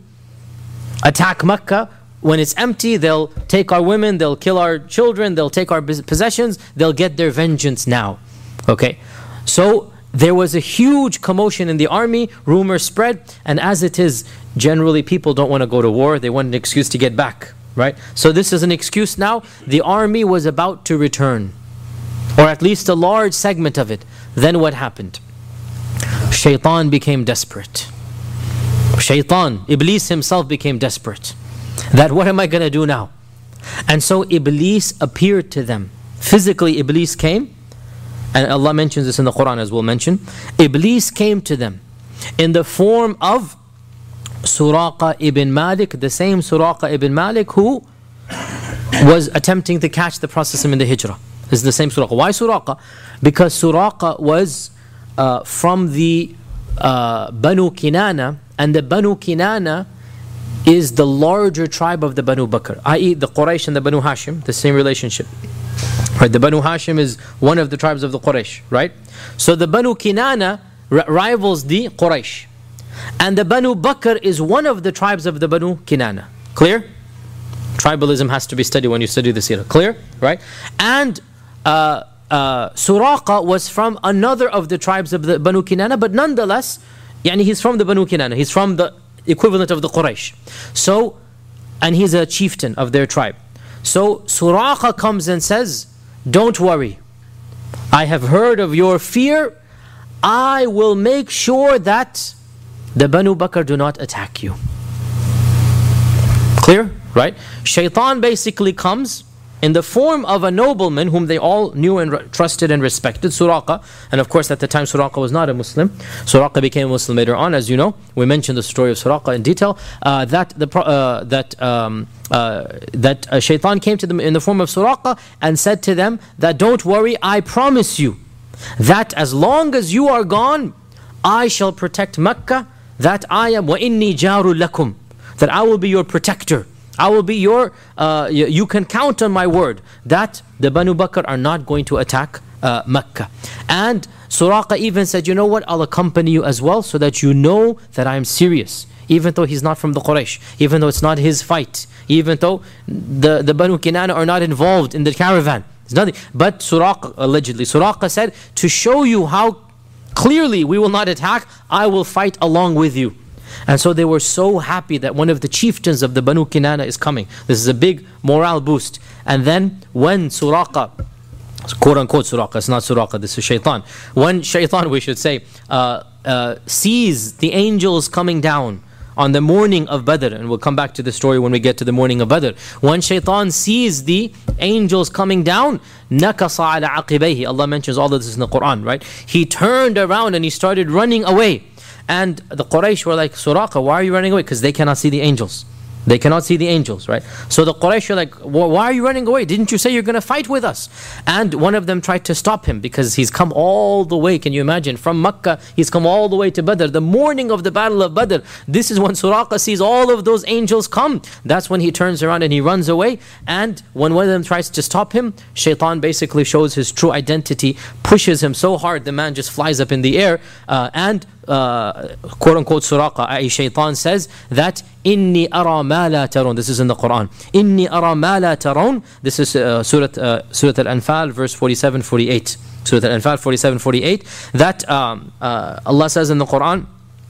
attack Mecca. When it's empty, they'll take our women, they'll kill our children, they'll take our possessions, they'll get their vengeance now. Okay, so there was a huge commotion in the army, rumors spread, and as it is, generally people don't want to go to war, they want an excuse to get back right? So this is an excuse now. The army was about to return, or at least a large segment of it. Then what happened? Shaitan became desperate. Shaitan, Iblis himself became desperate. That what am I going to do now? And so Iblis appeared to them. Physically, Iblis came, and Allah mentions this in the Quran as we'll mention. Iblis came to them in the form of Suraqa ibn Malik, the same Suraqa ibn Malik who was attempting to catch the Prophet in the Hijrah. This is the same Suraqa. Why Suraqa? Because Suraqa was uh, from the uh, Banu Kinana, and the Banu Kinana is the larger tribe of the Banu Bakr, that is the Quraysh and the Banu Hashim, the same relationship. Right? The Banu Hashim is one of the tribes of the Quraysh, right? So the Banu Kinana r- rivals the Quraysh. And the Banu Bakr is one of the tribes of the Banu Kinana. Clear? Tribalism has to be studied when you study the seerah. Clear? Right? And uh, uh, Suraqa was from another of the tribes of the Banu Kinana, but nonetheless, yani he's from the Banu Kinana. He's from the equivalent of the Quraysh. So, and he's a chieftain of their tribe. So Suraqa comes and says, don't worry, I have heard of your fear. I will make sure that the Banu Bakr do not attack you. Clear? Right? Shaitan basically comes in the form of a nobleman whom they all knew and re- trusted and respected, Suraqa. And of course at the time Suraqa was not a Muslim. Suraqa became a Muslim later on, as you know. We mentioned the story of Suraqa in detail. Uh, that the uh, that um, uh, that uh, Shaitan came to them in the form of Suraqa and said to them that don't worry, I promise you that as long as you are gone, I shall protect Mecca, that I am وَإِنِّي جَارٌ لَكُمْ, that I will be your protector. I will be your, uh, you, you can count on my word that the Banu Bakr are not going to attack uh, Mecca. And Suraqa even said, you know what, I'll accompany you as well so that you know that I am serious. Even though he's not from the Quraysh, even though it's not his fight, even though the, the Banu Kinana are not involved in the caravan. It's nothing. But Suraqa, allegedly, Suraqa said, to show you how clearly we will not attack, I will fight along with you. And so they were so happy that one of the chieftains of the Banu Kinana is coming. This is a big morale boost. And then when Suraqa, quote unquote Suraqa, it's not Suraqa, this is Shaitan. When Shaitan, we should say, uh, uh, sees the angels coming down on the morning of Badr, and we'll come back to the story when we get to the morning of Badr. When Shaitan sees the angels coming down, nakasa ala aqibayhi, Allah mentions all of this in the Quran, right? He turned around and he started running away. And the Quraysh were like, Suraqa, why are you running away? Because they cannot see the angels. They cannot see the angels, right? So the Quraysh are like, why are you running away? Didn't you say you're going to fight with us? And one of them tried to stop him because he's come all the way, can you imagine? From Mecca, he's come all the way to Badr. The morning of the battle of Badr, this is when Suraqa sees all of those angels come. That's when he turns around and he runs away. And when one of them tries to stop him, Shaitan basically shows his true identity, pushes him so hard, the man just flies up in the air. Uh, and uh, quote unquote Suraqa, that is Shaitan says that, Inni ara ma la taron. This is in the Quran. Inni ara ma la taron. This is uh, Surah, uh, Surah Al-Anfal, verse forty-seven forty-eight. Surah Al-Anfal, forty-seven forty-eight. That um, uh, Allah says in the Quran,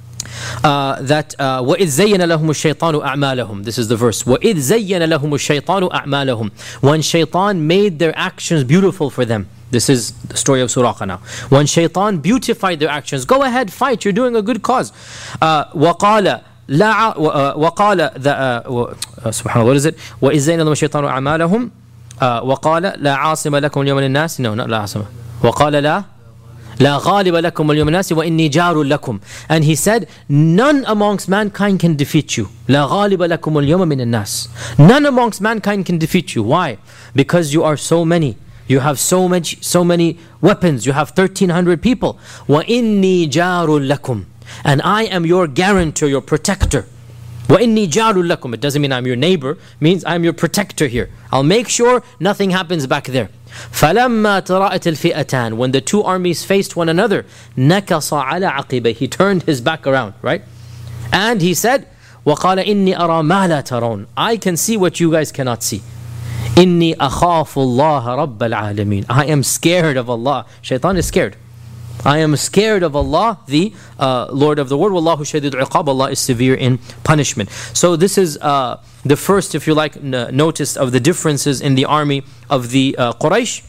uh, that uh, وَإِذْ زَيَّنَ لَهُمُ الشَّيْطَانُ أَعْمَالَهُم. This is the verse. وَإِذْ زَيَّنَ لَهُمُ الشَّيْطَانُ أَعْمَالَهُم. When Shaitan made their actions beautiful for them. This is the story of Suraqa now. When Shaitan beautified their actions, go ahead, fight, you're doing a good cause. Uh, وَقَالَ لا وقال سبحان الله, what is it? وإذ زين لهم الشيطان أعمالهم وقال لا عاصم لكم اليوم من الناس. No, not لا عاصم. وقال لا لا غالب لكم اليوم من الناس وإني جار لكم. And he said, none amongst mankind can defeat you. لا غالب لكم اليوم من الناس. None amongst mankind can defeat you. Why? Because you are so many. You have so much, so many weapons. You have thirteen hundred people. وإني جار لكم. And I am your guarantor, your protector. وَإِنِّي جَارٌ لَكُمْ. It doesn't mean I'm your neighbor. It means I'm your protector here. I'll make sure nothing happens back there. فَلَمَّا تَرَأَتِ الْفِئَتَانِ. When the two armies faced one another, نَكَصَ عَلَى عَقِبَيْهِ. He turned his back around, right? And he said, وَقَالَ إِنِّي أَرَى مَا لَا تَرَوْنَ. I can see what you guys cannot see. إِنِّي أَخَافُ اللَّهَ رَبَّ الْعَالَمِينَ. I am scared of Allah. Shaitan is scared. I am scared of Allah, the uh, Lord of the world. Wallahu shadid iqab. Allah is severe in punishment. So this is uh, the first, if you like, n- notice of the differences in the army of the uh, Quraysh.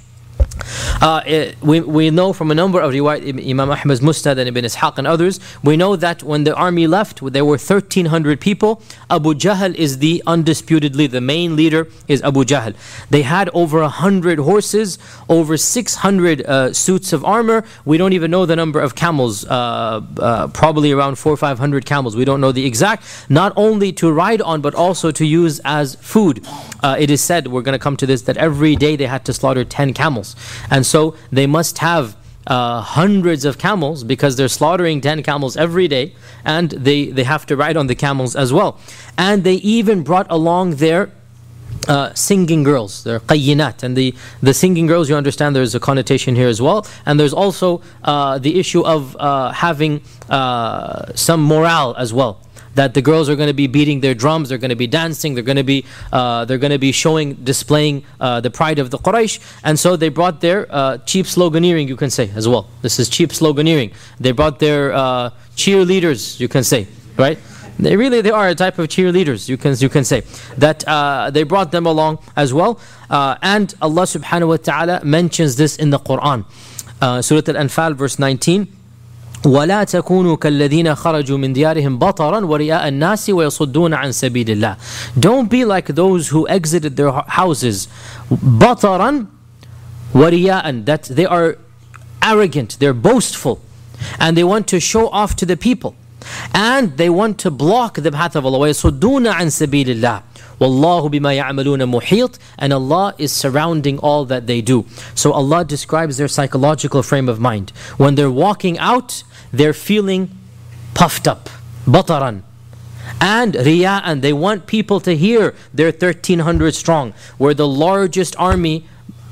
Uh, it, we, we know from a number of riwayat, Imam Ahmad's Musnad and Ibn Ishaq and others, we know that when the army left, there were thirteen hundred people. Abu Jahl is the undisputedly, the main leader is Abu Jahl. They had over one hundred horses, over six hundred uh, suits of armor. We don't even know the number of camels, uh, uh, probably around four or five hundred camels. We don't know the exact. Not only to ride on, but also to use as food. Uh, it is said, we're going to come to this, that every day they had to slaughter ten camels. And so they must have uh, hundreds of camels because they're slaughtering ten camels every day, and they, they have to ride on the camels as well. And they even brought along their uh, singing girls, their qayyinat. And the, the singing girls, you understand there's a connotation here as well. And there's also uh, the issue of uh, having uh, some morale as well. That the girls are going to be beating their drums, they're going to be dancing, they're going to be uh, they're going to be showing, displaying uh, the pride of the Quraysh, and so they brought their uh, cheap sloganeering, you can say as well. This is cheap sloganeering. They brought their uh, cheerleaders, you can say, right? They really they are a type of cheerleaders, you can you can say that uh, they brought them along as well, uh, and Allah Subhanahu wa Taala mentions this in the Quran, uh, Surah Al-Anfal, verse nineteen. وَلَا تَكُونُوا كَالَّذِينَ خَرَجُوا مِنْ دِيَارِهِمْ بَطَرًا وَرِيَاءَ النَّاسِ وَيَصُدُّونَ عَنْ سَبِيلِ اللَّهِ. Don't be like those who exited their houses بَطَرًا وَرِيَاءً, that they are arrogant, they're boastful, and they want to show off to the people, and they want to block the path of Allah. وَيَصُدُّونَ عَنْ سَبِيلِ اللَّهِ وَاللَّهُ بِمَا يَعْمَلُونَ مُحِيطٌ, and Allah is surrounding all that they do. So Allah describes their psychological frame of mind. When they're walking out, they're feeling puffed up, bataran, and riya'an. They want people to hear they're thirteen hundred strong. We're the largest army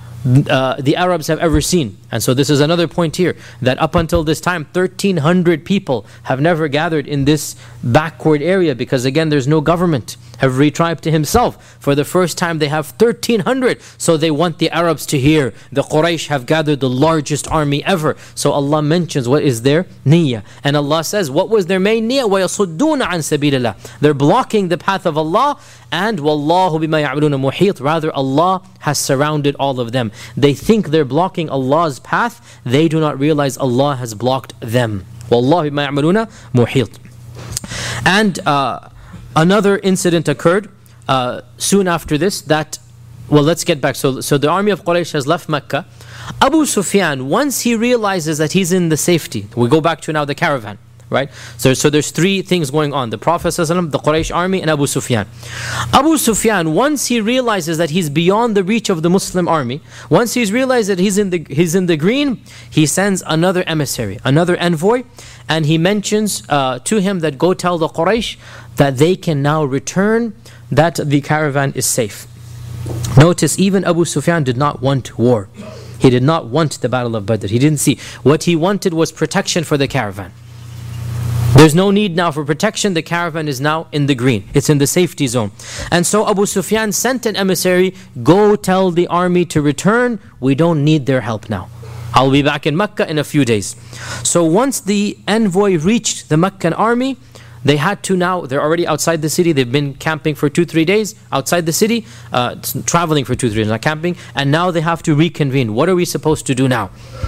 uh, the Arabs have ever seen. And so this is another point here, that up until this time, thirteen hundred people have never gathered in this backward area, because again, there's no government. Every tribe to himself. For the first time they have thirteen hundred. So they want the Arabs to hear. The Quraysh have gathered the largest army ever. So Allah mentions what is their niyyah. And Allah says, what was their main niyyah? وَيَصُدُّونَ عَنْ سَبِيلِ اللَّهِ. They're blocking the path of Allah. And وَاللَّهُ بِمَا يَعْمَلُونَ مُحِيطٌ. Rather, Allah has surrounded all of them. They think they're blocking Allah's path. They do not realize Allah has blocked them. وَاللَّهُ بِمَا يَعْمَلُونَ مُحِيطٌ. And uh, another incident occurred uh, soon after this, that, well, let's get back. So, so the army of Quraysh has left Mecca. Abu Sufyan, once he realizes that he's in the safety, we go back to now the caravan, right? So, so there's three things going on: the Prophet ﷺ, the Quraysh army, and Abu Sufyan. Abu Sufyan, once he realizes that he's beyond the reach of the Muslim army, once he's realized that he's in the he's in the green, he sends another emissary, another envoy, and he mentions uh, to him that go tell the Quraysh that they can now return, that the caravan is safe. Notice, even Abu Sufyan did not want war. He did not want the Battle of Badr. He didn't see. What he wanted was protection for the caravan. There's no need now for protection. The caravan is now in the green. It's in the safety zone. And so Abu Sufyan sent an emissary, go tell the army to return. We don't need their help now. I'll be back in Mecca in a few days. So once the envoy reached the Meccan army, they had to now, they're already outside the city, they've been camping for two, three days outside the city, uh, traveling for two, three days, not camping, and now they have to reconvene. What are we supposed to do now?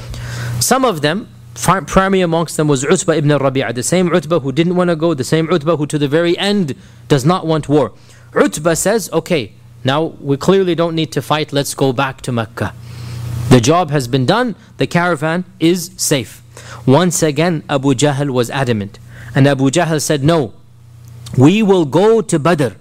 Some of them, primary amongst them was Utbah ibn Rabi'ah, the same Utbah who didn't want to go, the same Utbah who to the very end does not want war. Utbah says, okay, now we clearly don't need to fight, let's go back to Mecca. The job has been done, the caravan is safe. Once again, Abu Jahl was adamant. And Abu Jahl said, no, we will go to Badr.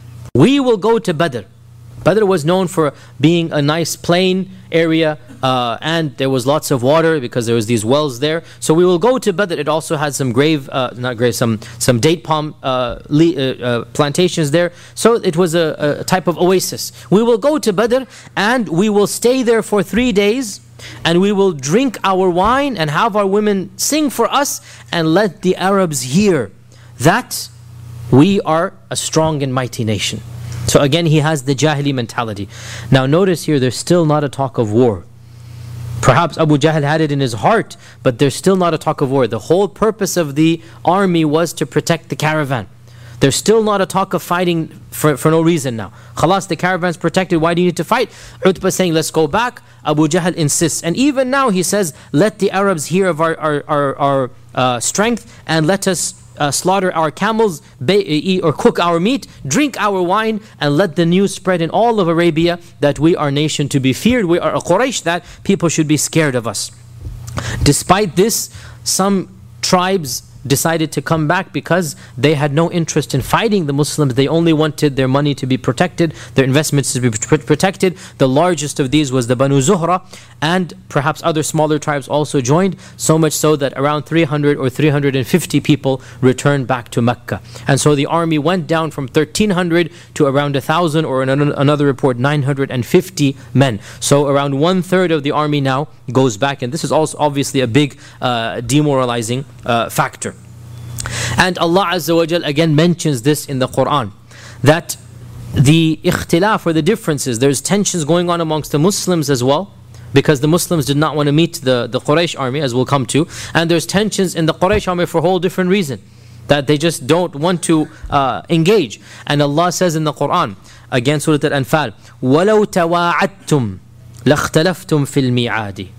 We will go to Badr. Badr was known for being a nice plain area, uh, and there was lots of water because there was these wells there. So we will go to Badr. It also had some grave, uh, not grave, some some date palm uh, le- uh, uh, plantations there. So it was a, a type of oasis. We will go to Badr and we will stay there for three days. And we will drink our wine and have our women sing for us and let the Arabs hear that we are a strong and mighty nation. So again, he has the Jahili mentality. Now notice here, there's still not a talk of war. Perhaps Abu Jahl had it in his heart, but there's still not a talk of war. The whole purpose of the army was to protect the caravan. There's still not a talk of fighting for, for no reason now. Khalas, the caravan's protected, why do you need to fight? Utbah saying, let's go back. Abu Jahl insists. And even now he says, let the Arabs hear of our, our, our, our uh, strength and let us uh, slaughter our camels, eat or cook our meat, drink our wine, and let the news spread in all of Arabia that we are a nation to be feared. We are a Quraysh, that people should be scared of us. Despite this, some tribes decided to come back because they had no interest in fighting the Muslims. They only wanted their money to be protected, their investments to be protected. The largest of these was the Banu Zuhra, and perhaps other smaller tribes also joined, so much so that around three hundred or three hundred fifty people returned back to Mecca. And so the army went down from thirteen hundred to around one thousand, or in another report nine hundred fifty men. So around one third of the army now goes back, and this is also obviously a big uh, demoralizing uh, factor. And Allah Azza wa Jal again mentions this in the Quran, that the ikhtilaf or the differences, there's tensions going on amongst the Muslims as well, because the Muslims did not want to meet the, the Quraysh army, as we'll come to, and there's tensions in the Quraysh army for a whole different reason, that they just don't want to uh, engage. And Allah says in the Quran, again Surah Al-Anfal, وَلَوْ تَوَاعَدْتُمْ لَاخْتَلَفْتُمْ فِي الْمِيعَادِ.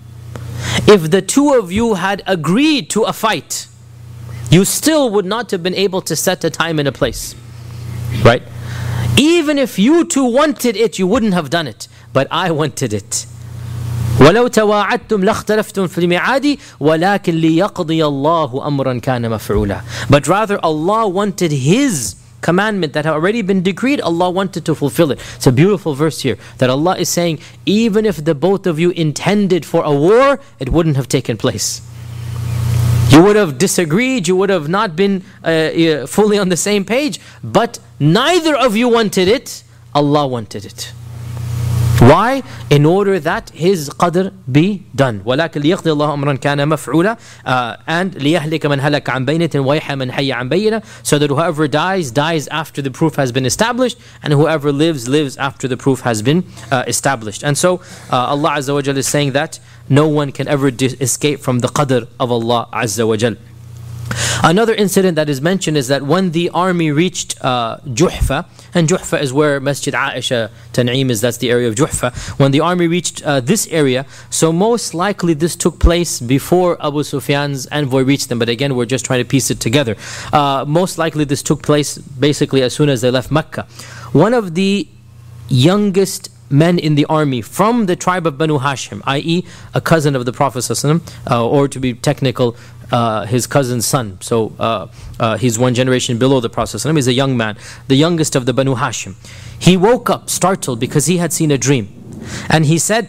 If the two of you had agreed to a fight, you still would not have been able to set a time and a place. Right? Even if you two wanted it, you wouldn't have done it. But I wanted it. وَلَوْ تَوَاعَدْتُمْ لَاخْتَلَفْتُمْ فِي الْمِيعَادِ وَلَكِنْ لِيَقْضِيَ اللَّهُ أَمْرًا كَانَ مَفْعُولًا. But rather Allah wanted His commandment that had already been decreed, Allah wanted to fulfill it. It's a beautiful verse here, that Allah is saying, even if the both of you intended for a war, it wouldn't have taken place. You would have disagreed, you would have not been uh, fully on the same page, but neither of you wanted it, Allah wanted it. Why? In order that His qadr be done. وَلَكِنْ لِيَقْضِيَ اللَّهُ أَمْرًا كَانَ مَفْعُولًا, and لِيَهْلِكَ مَنْ هَلَكَ عَنْ بَيْنَةٍ وَيَحْيَى مَنْ حَيَّ عَنْ بَيِّنَةٍ, so that whoever dies, dies after the proof has been established, and whoever lives, lives after the proof has been uh, established. And so uh, Allah Azza wa Jal is saying that no one can ever di- escape from the qadr of Allah Azza wa Jal. Another incident that is mentioned is that when the army reached uh, Juhfa, and Juhfa is where Masjid Aisha Tan'im is, that's the area of Juhfa. When the army reached uh, this area, so most likely this took place before Abu Sufyan's envoy reached them, but again we're just trying to piece it together. Uh, most likely this took place basically as soon as they left Mecca. One of the youngest men in the army from the tribe of Banu Hashim, that is a cousin of the Prophet ﷺ, uh, or to be technical, uh, his cousin's son. So uh, uh, he's one generation below the Prophet ﷺ. He's a young man, the youngest of the Banu Hashim. He woke up startled because he had seen a dream. And he said,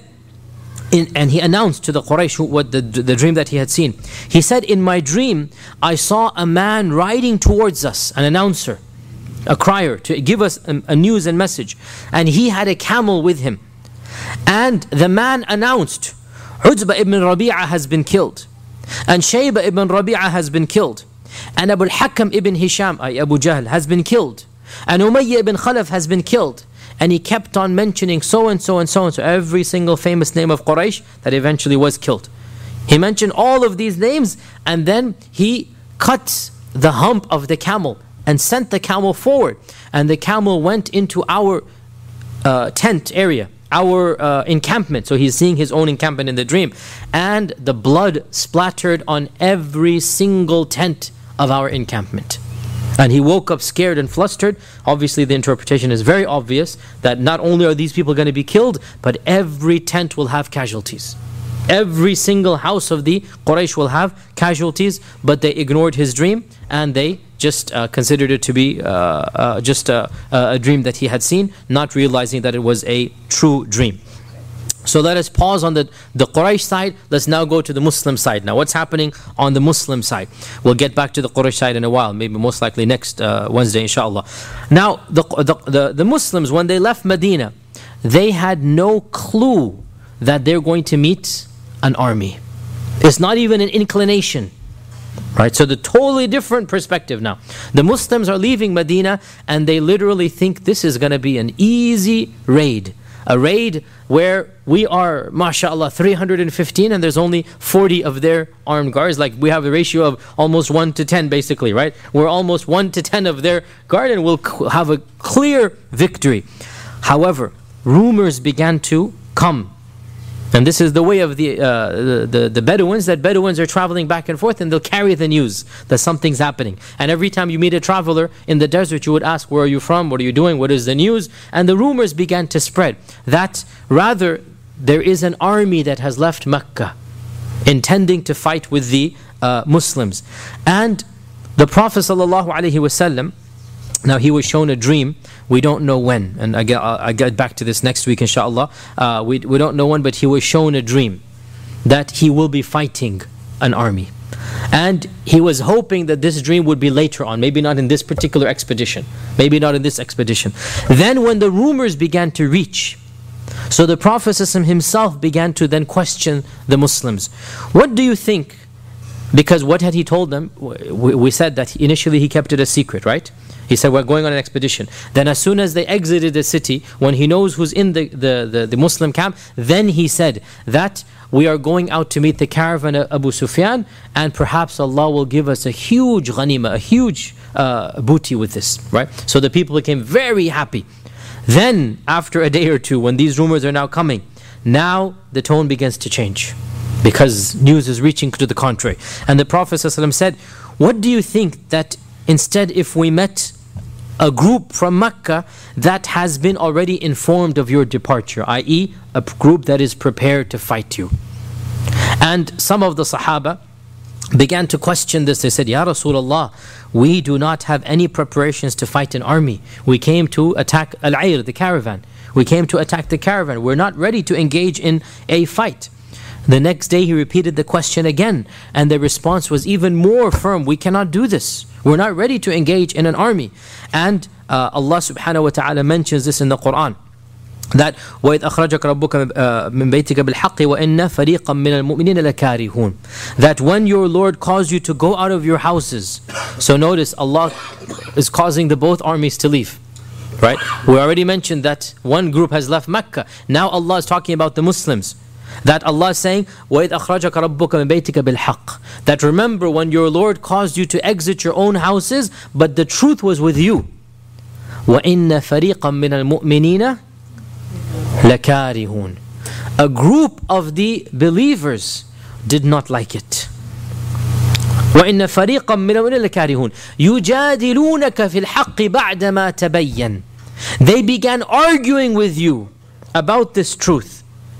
in, and he announced to the Quraysh what the, the dream that he had seen. He said, in my dream, I saw a man riding towards us, an announcer, a crier, to give us a, a news and message, and he had a camel with him, and the man announced, Utbah ibn Rabi'ah has been killed, and Shaybah ibn Rabi'ah has been killed, and Abu al-Hakam ibn Hisham, ay Abu Jahl, has been killed, and Umayyah ibn Khalaf has been killed. And he kept on mentioning so and so and so and so, every single famous name of Quraysh that eventually was killed. He mentioned all of these names, and then he cut the hump of the camel and sent the camel forward, and the camel went into our uh, tent area, our uh, encampment. So he's seeing his own encampment in the dream, and the blood splattered on every single tent of our encampment. And he woke up scared and flustered. Obviously the interpretation is very obvious, that not only are these people going to be killed, but every tent will have casualties. Every single house of the Quraysh will have casualties, but they ignored his dream, and they just uh, considered it to be uh, uh, just a, a dream that he had seen, not realizing that it was a true dream. So let us pause on the, the Quraysh side. Let's now go to the Muslim side. Now what's happening on the Muslim side? We'll get back to the Quraysh side in a while, maybe most likely next uh, Wednesday inshallah. Now the, the, the, the Muslims, when they left Medina, they had no clue that they're going to meet an army. It's not even an inclination. Right, so the totally different perspective now. The Muslims are leaving Medina and they literally think this is going to be an easy raid. A raid where we are, mashallah, three hundred fifteen and there's only forty of their armed guards. Like we have a ratio of almost one to ten basically, right? We're almost one to ten of their guard and we'll have a clear victory. However, rumors began to come. And this is the way of the, uh, the, the, the Bedouins, that Bedouins are traveling back and forth and they'll carry the news that something's happening. And every time you meet a traveler in the desert, you would ask, where are you from? What are you doing? What is the news? And the rumors began to spread that rather there is an army that has left Mecca intending to fight with the uh, Muslims. And the Prophet ﷺ, now he was shown a dream. We don't know when, and I get, I'll get back to this next week inshallah. Uh, we, we don't know when, but he was shown a dream that he will be fighting an army. And he was hoping that this dream would be later on, maybe not in this particular expedition, maybe not in this expedition. Then when the rumors began to reach, so the Prophet himself began to then question the Muslims. What do you think? Because what had he told them? We, we said that initially he kept it a secret, right? He said, we're going on an expedition. Then as soon as they exited the city, when he knows who's in the, the, the, the Muslim camp, then he said that we are going out to meet the caravan of Abu Sufyan, and perhaps Allah will give us a huge ghanima, a huge uh, booty with this, right? So the people became very happy. Then, after a day or two, when these rumors are now coming, now the tone begins to change, because news is reaching to the contrary. And the Prophet ﷺ said, what do you think that instead if we met a group from Mecca that has been already informed of your departure, that is a group that is prepared to fight you? And some of the Sahaba began to question this. They said, Ya Rasulullah, we do not have any preparations to fight an army. We came to attack Al-Ayr, the caravan. We came to attack the caravan. We're not ready to engage in a fight. The next day he repeated the question again, and the response was even more firm. We cannot do this. We're not ready to engage in an army. And uh, Allah subhanahu wa ta'ala mentions this in the Quran, that وَإِذْ أَخْرَجَكَ رَبُّكَ مِنْ بَيْتِكَ بِالْحَقِّ وَإِنَّ فَرِيقًا مِنَ الْمُؤْمِنِينَ لَكَارِهُونَ. That when your Lord calls you to go out of your houses, so notice Allah is causing the both armies to leave. Right? We already mentioned that one group has left Mecca. Now Allah is talking about the Muslims. That Allah is saying, وَإِذْ أَخْرَجَكَ رَبُّكَ مِنْ بَيْتِكَ بِالْحَقِّ. That remember when your Lord caused you to exit your own houses, but the truth was with you. وَإِنَّ فَرِيقًا مِنَ الْمُؤْمِنِينَ لَكَارِهُونَ. A group of the believers did not like it. وَإِنَّ فَرِيقًا مِنَ الْمُؤْمِنِينَ لَكَارِهُونَ يُجَادِلُونَكَ فِي الْحَقِّ بَعْدَمَا تَبَيَّنَ. They began arguing with you about this truth,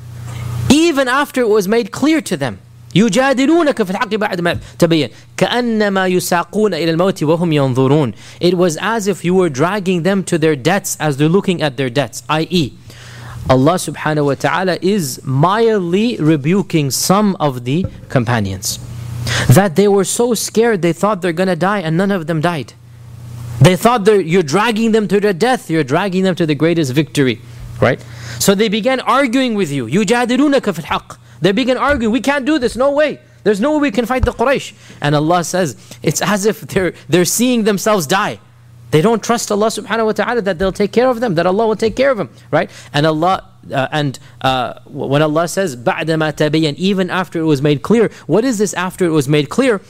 even after it was made clear to them. يُجَادِلُونَكَ فِي الْحَقِّ بَعْدَمَا تَبَيَّنَ كَأَنَّمَا يُسَاقُونَ إِلَى الْمَوْتِ وَهُمْ يَنْظُرُونَ. It was as if you were dragging them to their deaths as they're looking at their deaths. that is, Allah subhanahu wa ta'ala is mildly rebuking some of the companions, that they were so scared they thought they're going to die, and none of them died. They thought you're dragging them to their death, you're dragging them to the greatest victory, right? So they began arguing with you. يُجَادِلُونَكَ فِي الْحَقِّ. They began arguing, we can't do this, no way. There's no way we can fight the Quraysh. And Allah says, it's as if they're, they're seeing themselves die. They don't trust Allah subhanahu wa ta'ala that they'll take care of them, that Allah will take care of them, right? And Allah, uh, and uh, when Allah says, بَعْدَمَا تَبَيَّنَ, even after it was made clear. What is this after it was made clear?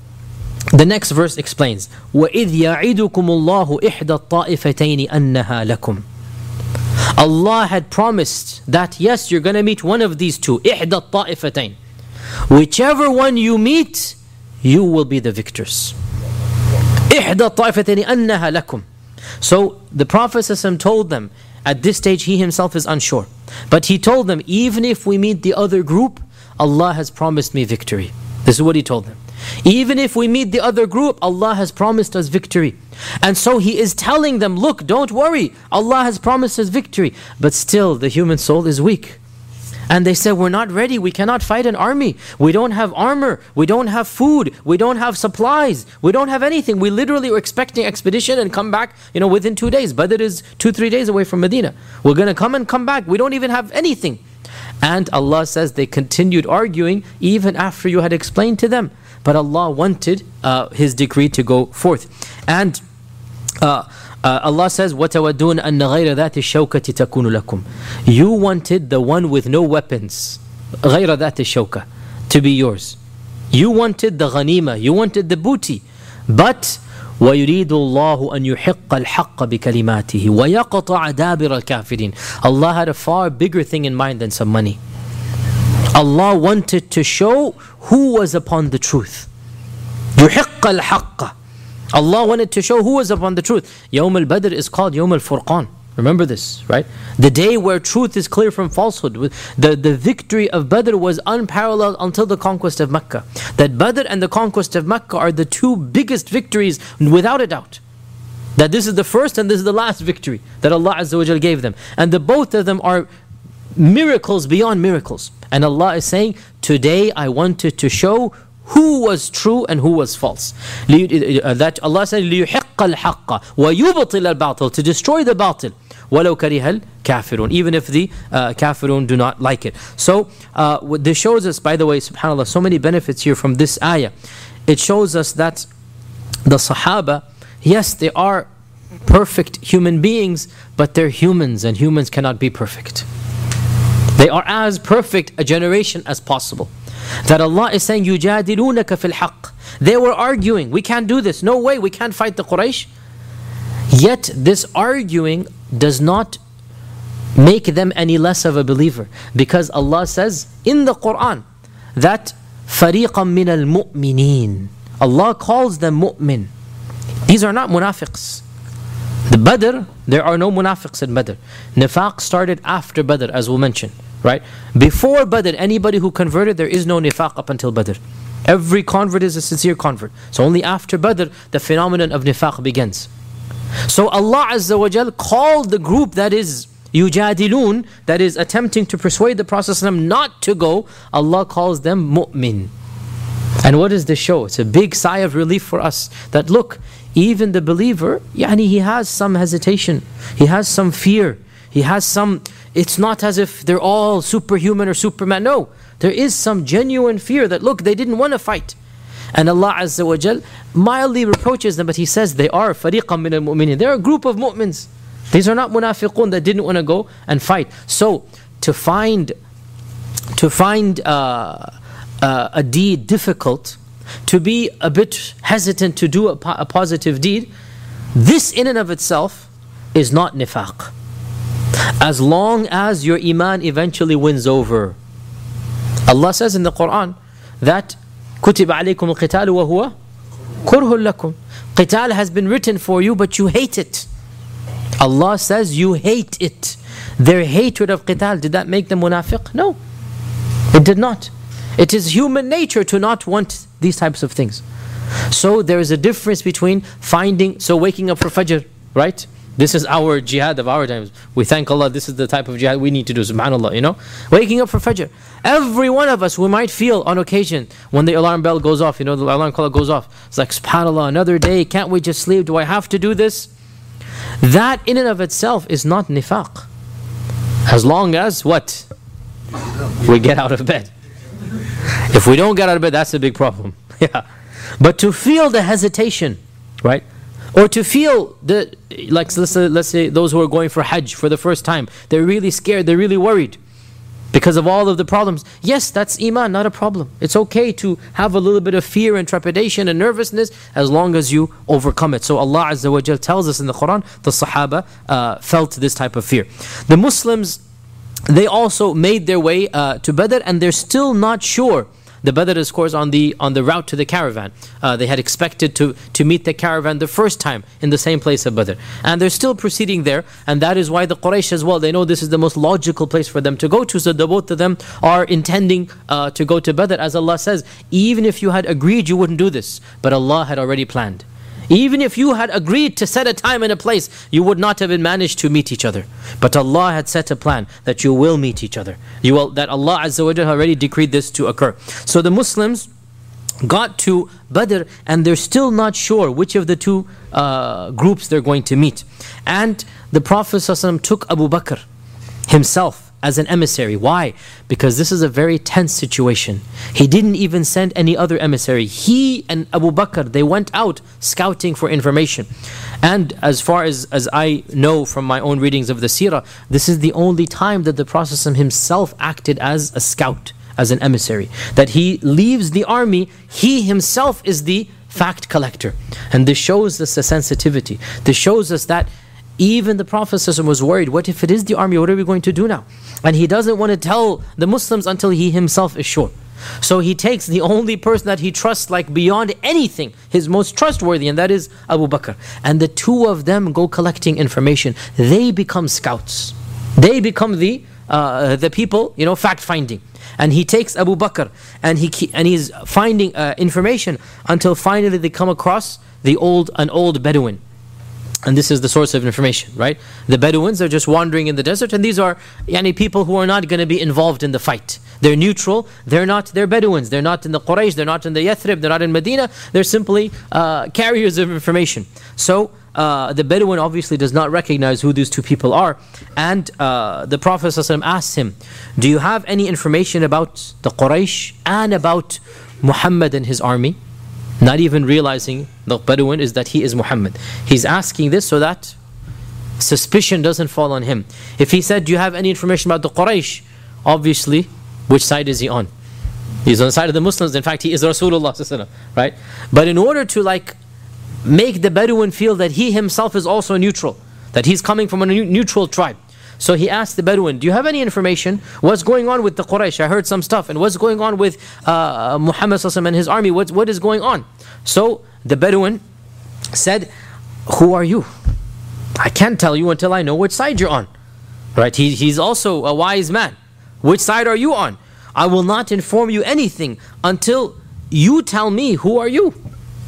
The next verse explains, وَإِذْ يَعِدُكُمُ اللَّهُ إِحْدَى الطَّائِفَتَيْنِ أَنَّهَا لَكُمْ. Allah had promised that yes, you're going to meet one of these two, إِحْدَى الطَّائِفَتَيْنِ. Whichever one you meet, you will be the victors. إِحْدَى الطَّائِفَتَيْنِ أَنَّهَا لَكُمْ. So the Prophet ﷺ told them, at this stage he himself is unsure, but he told them, even if we meet the other group, Allah has promised me victory. This is what he told them. Even if we meet the other group, Allah has promised us victory. And so he is telling them, look, don't worry, Allah has promised us victory. But still, the human soul is weak. And they said, we're not ready, we cannot fight an army. We don't have armor, we don't have food, we don't have supplies, we don't have anything. We literally were expecting expedition and come back, you know, within two days. Badr is two, three days away from Medina. We're going to come and come back. We don't even have anything. And Allah says they continued arguing even after you had explained to them. But Allah wanted uh, His decree to go forth. And uh, Uh, Allah says, وَتَوَدُّونَ أَنَّ غَيْرَ ذَاتِ الشَّوْكَةِ تَكُونُ لَكُمْ. You wanted the one with no weapons, غَيْرَ ذَاتِ الشَّوْكَةِ, to be yours. You wanted the ghanima, you wanted the booty. But وَيُرِيدُ اللَّهُ أَن يُحِقَّ الْحَقَّ بِكَلِمَاتِهِ وَيَقْطَعَ دَابِرَ الْكَافِرِينَ. Allah had a far bigger thing in mind than some money. Allah wanted to show who was upon the truth. يُحِقَّ الْحَقَّ. Allah wanted to show who was upon the truth. Yawm al-Badr is called Yawm al-Furqan. Remember this, right? The day where truth is clear from falsehood. The, the victory of Badr was unparalleled until the conquest of Mecca. That Badr and the conquest of Mecca are the two biggest victories without a doubt. That this is the first and this is the last victory that Allah Azza wa Jal gave them. And the both of them are miracles beyond miracles. And Allah is saying, today I wanted to show who was true and who was false. That Allah said, لِيُحِقَّ الْحَقَّ وَيُبْطِلَ الْبَاطِلِ, to destroy the batil. وَلَوْ كَرِهَ الْكَافِرُونَ, even if the uh, kafirun do not like it. So uh, this shows us, by the way, subhanAllah, so many benefits here from this ayah. It shows us that the Sahaba, yes, they are perfect human beings, but they're humans, and humans cannot be perfect. They are as perfect a generation as possible. That Allah is saying, يُجَادِلُونَكَ فِي الْحَقِّ. They were arguing, we can't do this, no way, we can't fight the Quraysh. Yet this arguing does not make them any less of a believer. Because Allah says in the Quran that فَرِيقًا مِّنَ الْمُؤْمِنِينَ. Allah calls them mu'min. These are not munafiqs. The Badr, there are no munafiqs in Badr. Nifaq started after Badr, as we'll mention. Right? Before Badr, anybody who converted, there is no nifaq up until Badr. Every convert is a sincere convert. So only after Badr, the phenomenon of nifaq begins. So Allah Azza wa Jal called the group that is yujadilun, that is attempting to persuade the Prophet not to go, Allah calls them mu'min. And what does this show? It's a big sigh of relief for us. That look, even the believer, yani he has some hesitation. He has some fear. He has some, it's not as if they're all superhuman or superman. No, there is some genuine fear that look, they didn't want to fight. And Allah Azza wa Jal mildly reproaches them, but He says they are fariqan min al-mu'minin. They're a group of mu'mins. These are not munafiqun that didn't want to go and fight. So to find, to find uh, uh, a deed difficult, to be a bit hesitant to do a, po- a positive deed, this in and of itself is not nifaq. As long as your iman eventually wins over. Allah says in the Quran that كُتِبَ عَلَيْكُمُ الْقِتَالُ وَهُوَ كُرْهٌ لَكُمْ. Qital has been written for you, but you hate it. Allah says you hate it. Their hatred of qital, did that make them munafiq? No, it did not. It is human nature to not want these types of things. So there is a difference between finding, so waking up for Fajr, right? This is our jihad of our times. We thank Allah, this is the type of jihad we need to do, subhanAllah, you know. Waking up for Fajr. Every one of us, we might feel on occasion, when the alarm bell goes off, you know, the alarm clock goes off. It's like, subhanAllah, another day, can't we just sleep? Do I have to do this? That in and of itself is not nifaq. As long as, what? We get out of bed. If we don't get out of bed, that's a big problem. Yeah. But to feel the hesitation, right? Or to feel the, like let's say, let's say those who are going for Hajj for the first time, they're really scared, they're really worried because of all of the problems. Yes, that's iman, not a problem. It's okay to have a little bit of fear and trepidation and nervousness as long as you overcome it. So Allah Azza wa Jal tells us in the Quran, the Sahaba uh, felt this type of fear. The Muslims, they also made their way uh, to Badr, and they're still not sure. The Badr is, of course, on the on the route to the caravan. Uh, they had expected to, to meet the caravan the first time in the same place of Badr. And they're still proceeding there. And that is why the Quraysh as well, they know this is the most logical place for them to go to. So the both of them are intending uh, to go to Badr. As Allah says, even if you had agreed, you wouldn't do this. But Allah had already planned. Even if you had agreed to set a time and a place, you would not have managed to meet each other. But Allah had set a plan that you will meet each other. You will, that Allah Azza wa Jalla already decreed this to occur. So the Muslims got to Badr, and they're still not sure which of the two uh, groups they're going to meet. And the Prophet ﷺ took Abu Bakr himself as an emissary. Why? Because this is a very tense situation. He didn't even send any other emissary. He and Abu Bakr, they went out scouting for information. And as far as, as I know from my own readings of the seerah, this is the only time that the Prophet himself acted as a scout, as an emissary. That he leaves the army, he himself is the fact collector. And this shows us the sensitivity. This shows us that even the Prophet was worried, what if it is the army, what are we going to do now? And he doesn't want to tell the Muslims until he himself is sure. So he takes the only person that he trusts like beyond anything, his most trustworthy, and that is Abu Bakr. And the two of them go collecting information. They become scouts. They become the uh, the people, you know, fact finding. And he takes Abu Bakr and he and he's finding uh, information until finally they come across the old an old Bedouin. And this is the source of information, right? The Bedouins are just wandering in the desert, and these are yani, people who are not going to be involved in the fight. They're neutral, they're not, they're Bedouins, they're not in the Quraysh, they're not in the Yathrib, they're not in Medina, they're simply uh, carriers of information. So uh, the Bedouin obviously does not recognize who these two people are. And uh, the Prophet ﷺ asked him, do you have any information about the Quraysh and about Muhammad and his army? Not even realizing the Bedouin is that he is Muhammad. He's asking this so that suspicion doesn't fall on him. If he said, do you have any information about the Quraysh? Obviously, which side is he on? He's on the side of the Muslims. In fact, he is Rasulullah, right? But in order to like make the Bedouin feel that he himself is also neutral, that he's coming from a neutral tribe, so he asked the Bedouin, do you have any information? What's going on with the Quraysh? I heard some stuff. And what's going on with uh, Muhammad and his army? What, what is going on? So the Bedouin said, who are you? I can't tell you until I know which side you're on. Right? He, he's also a wise man. Which side are you on? I will not inform you anything until you tell me who are you.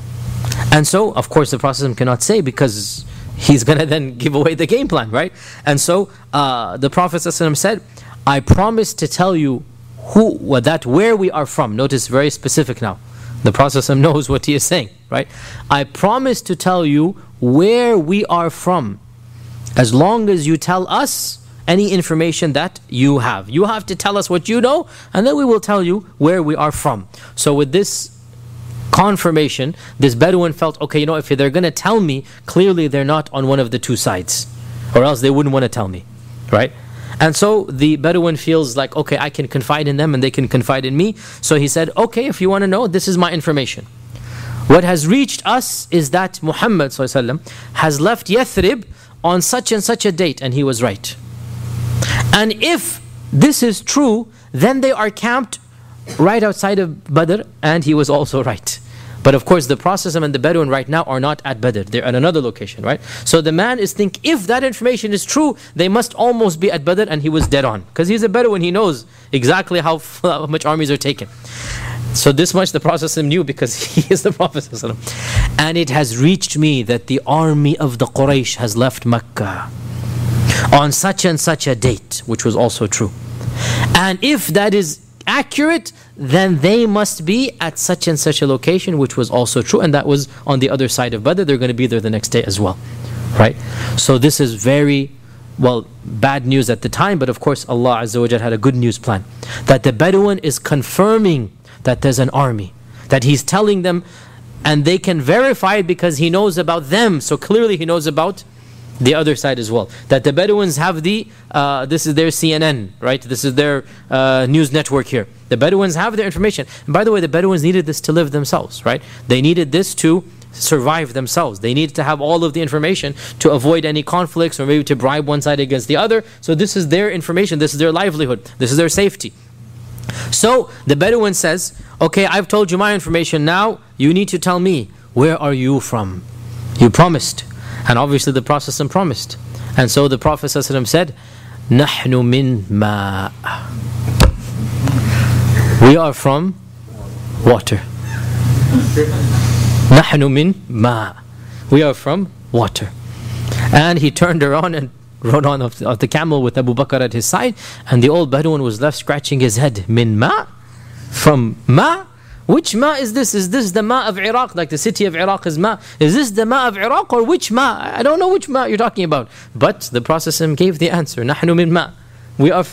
And so, of course, the Prophet cannot say because he's going to then give away the game plan, right? And so uh, the Prophet ﷺ said, I promise to tell you who, well, that where we are from. Notice, very specific now. The Prophet ﷺ knows what he is saying, right? I promise to tell you where we are from, as long as you tell us any information that you have. You have to tell us what you know, and then we will tell you where we are from. So with this confirmation, this Bedouin felt, okay, you know, if they're going to tell me, clearly they're not on one of the two sides, or else they wouldn't want to tell me, right? And so the Bedouin feels like, okay, I can confide in them and they can confide in me. So he said, okay, if you want to know, this is my information. What has reached us is that Muhammad ﷺ has left Yathrib on such and such a date, and he was right. And if this is true, then they are camped right outside of Badr, and he was also right. But of course, the Prophet and the Bedouin right now are not at Badr. They're at another location, right? So the man is thinking, if that information is true, they must almost be at Badr, and he was dead on. Because he's a Bedouin, he knows exactly how, how much armies are taken. So this much the Prophet knew because he is the Prophet. And it has reached me that the army of the Quraysh has left Mecca on such and such a date, which was also true. And if that is accurate, then they must be at such and such a location, which was also true, and that was on the other side of Badr. They're going to be there the next day as well, right? So this is very, well, bad news at the time, but of course Allah Azza wa Jal had a good news plan, that the Bedouin is confirming that there's an army, that he's telling them, and they can verify it because he knows about them, so clearly he knows about the other side as well. That the Bedouins have the, uh, this is their C N N, right? This is their uh, news network here. The Bedouins have their information. And by the way, the Bedouins needed this to live themselves, right? They needed this to survive themselves. They needed to have all of the information to avoid any conflicts or maybe to bribe one side against the other. So this is their information, this is their livelihood, this is their safety. So the Bedouin says, okay, I've told you my information, now you need to tell me, where are you from? You promised. And obviously the Prophet promised. And so the Prophet said, نَحْنُ مِن مَاء. We are from water. نَحْنُ مِن مَاء. We are from water. And he turned around and rode on of the, of the camel with Abu Bakr at his side, and the old Bedouin was left scratching his head. Min ma? From ma? Which ma is this? Is this the ma of Iraq, like the city of Iraq is ma? Is this the ma of Iraq, or which ma? I don't know which ma you're talking about. But the Prophet gave the answer. Nahnu min ma. We are from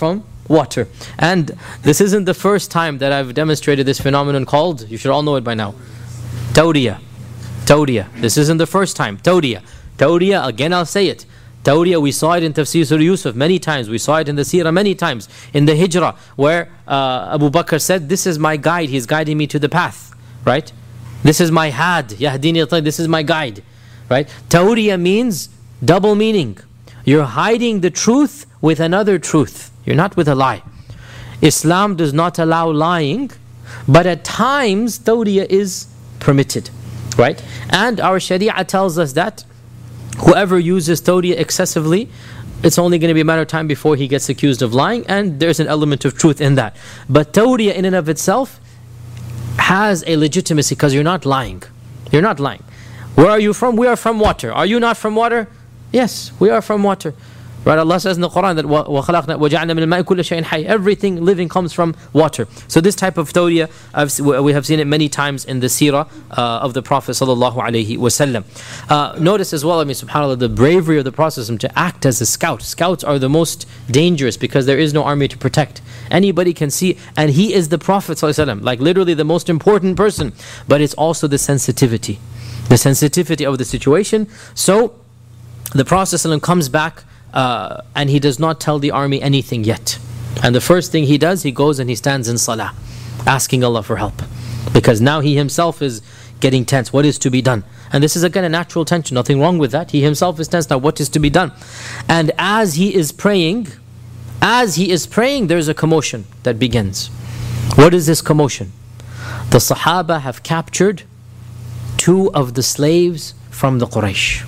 water. And this isn't the first time that I've demonstrated this phenomenon called, you should all know it by now, Tawdiya. Tawdiya. This isn't the first time. Tawdiya. Tawdiya, again I'll say it. Tawdiya, we saw it in Tafsir Surah Yusuf many times. We saw it in the Seerah many times. In the Hijrah, where uh, Abu Bakr said, this is my guide. He's guiding me to the path. Right? This is my had. Yahdini, this is my guide. Right? Tawdiya means double meaning. You're hiding the truth with another truth. You're not with a lie. Islam does not allow lying, but at times Tawdiya is permitted. Right? And our Sharia tells us that whoever uses Tawdiya excessively, it's only going to be a matter of time before he gets accused of lying, and there's an element of truth in that. But Tawdiya in and of itself has a legitimacy because you're not lying. You're not lying. Where are you from? We are from water. Are you not from water? Yes, we are from water. Right? Allah says in the Quran that وَخَلَقْنَا وَجَعَلْنَا مِنَ الْمَاءِ كُلَّ شَيْءٍ حَيٍّ. Everything living comes from water. So this type of tawdiya, we have seen it many times in the seerah uh, of the Prophet sallallahu alaihi wasallam. Uh, notice as well, I mean, subhanAllah, the bravery of the Prophet to act as a scout. Scouts are the most dangerous because there is no army to protect. Anybody can see, and he is the Prophet sallallahu alaihi wasallam, like literally the most important person. But it's also the sensitivity, the sensitivity of the situation. So the Prophet sallallahu alaihi wasallam comes back, Uh, and he does not tell the army anything yet. And the first thing he does, he goes and he stands in salah, asking Allah for help. Because now he himself is getting tense. What is to be done? And this is again a natural tension. Nothing wrong with that. He himself is tense. Now what is to be done? And as he is praying, as he is praying, there's a commotion that begins. What is this commotion? The Sahaba have captured two of the slaves from the Quraysh.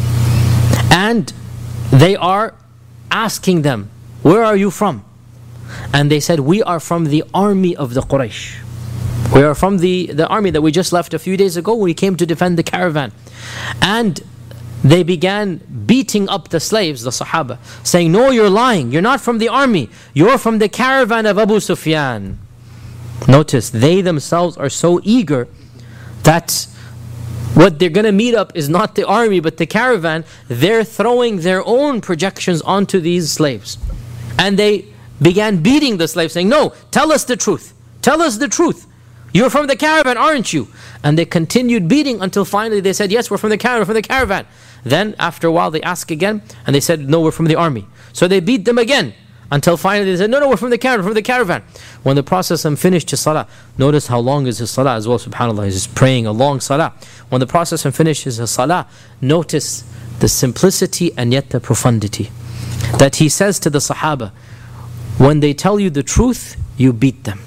And they are asking them, where are you from? And they said, we are from the army of the Quraysh. We are from the, the army that we just left a few days ago when we came to defend the caravan. And they began beating up the slaves, the Sahaba, saying, no, you're lying. You're not from the army. You're from the caravan of Abu Sufyan. Notice, they themselves are so eager that what they're going to meet up is not the army but the caravan. They're throwing their own projections onto these slaves. And they began beating the slaves, saying, no, tell us the truth. Tell us the truth. You're from the caravan, aren't you? And they continued beating until finally they said, yes, we're from the caravan, from the caravan. Then after a while they asked again, and they said, no, we're from the army. So they beat them again, until finally they said, no, no, we're from the caravan, from the caravan. When the Prophet finished his salah, notice how long is his salah as well, subhanAllah. He's praying a long salah. When the Prophet finishes his salah, notice the simplicity and yet the profundity. That he says to the Sahaba, when they tell you the truth, you beat them.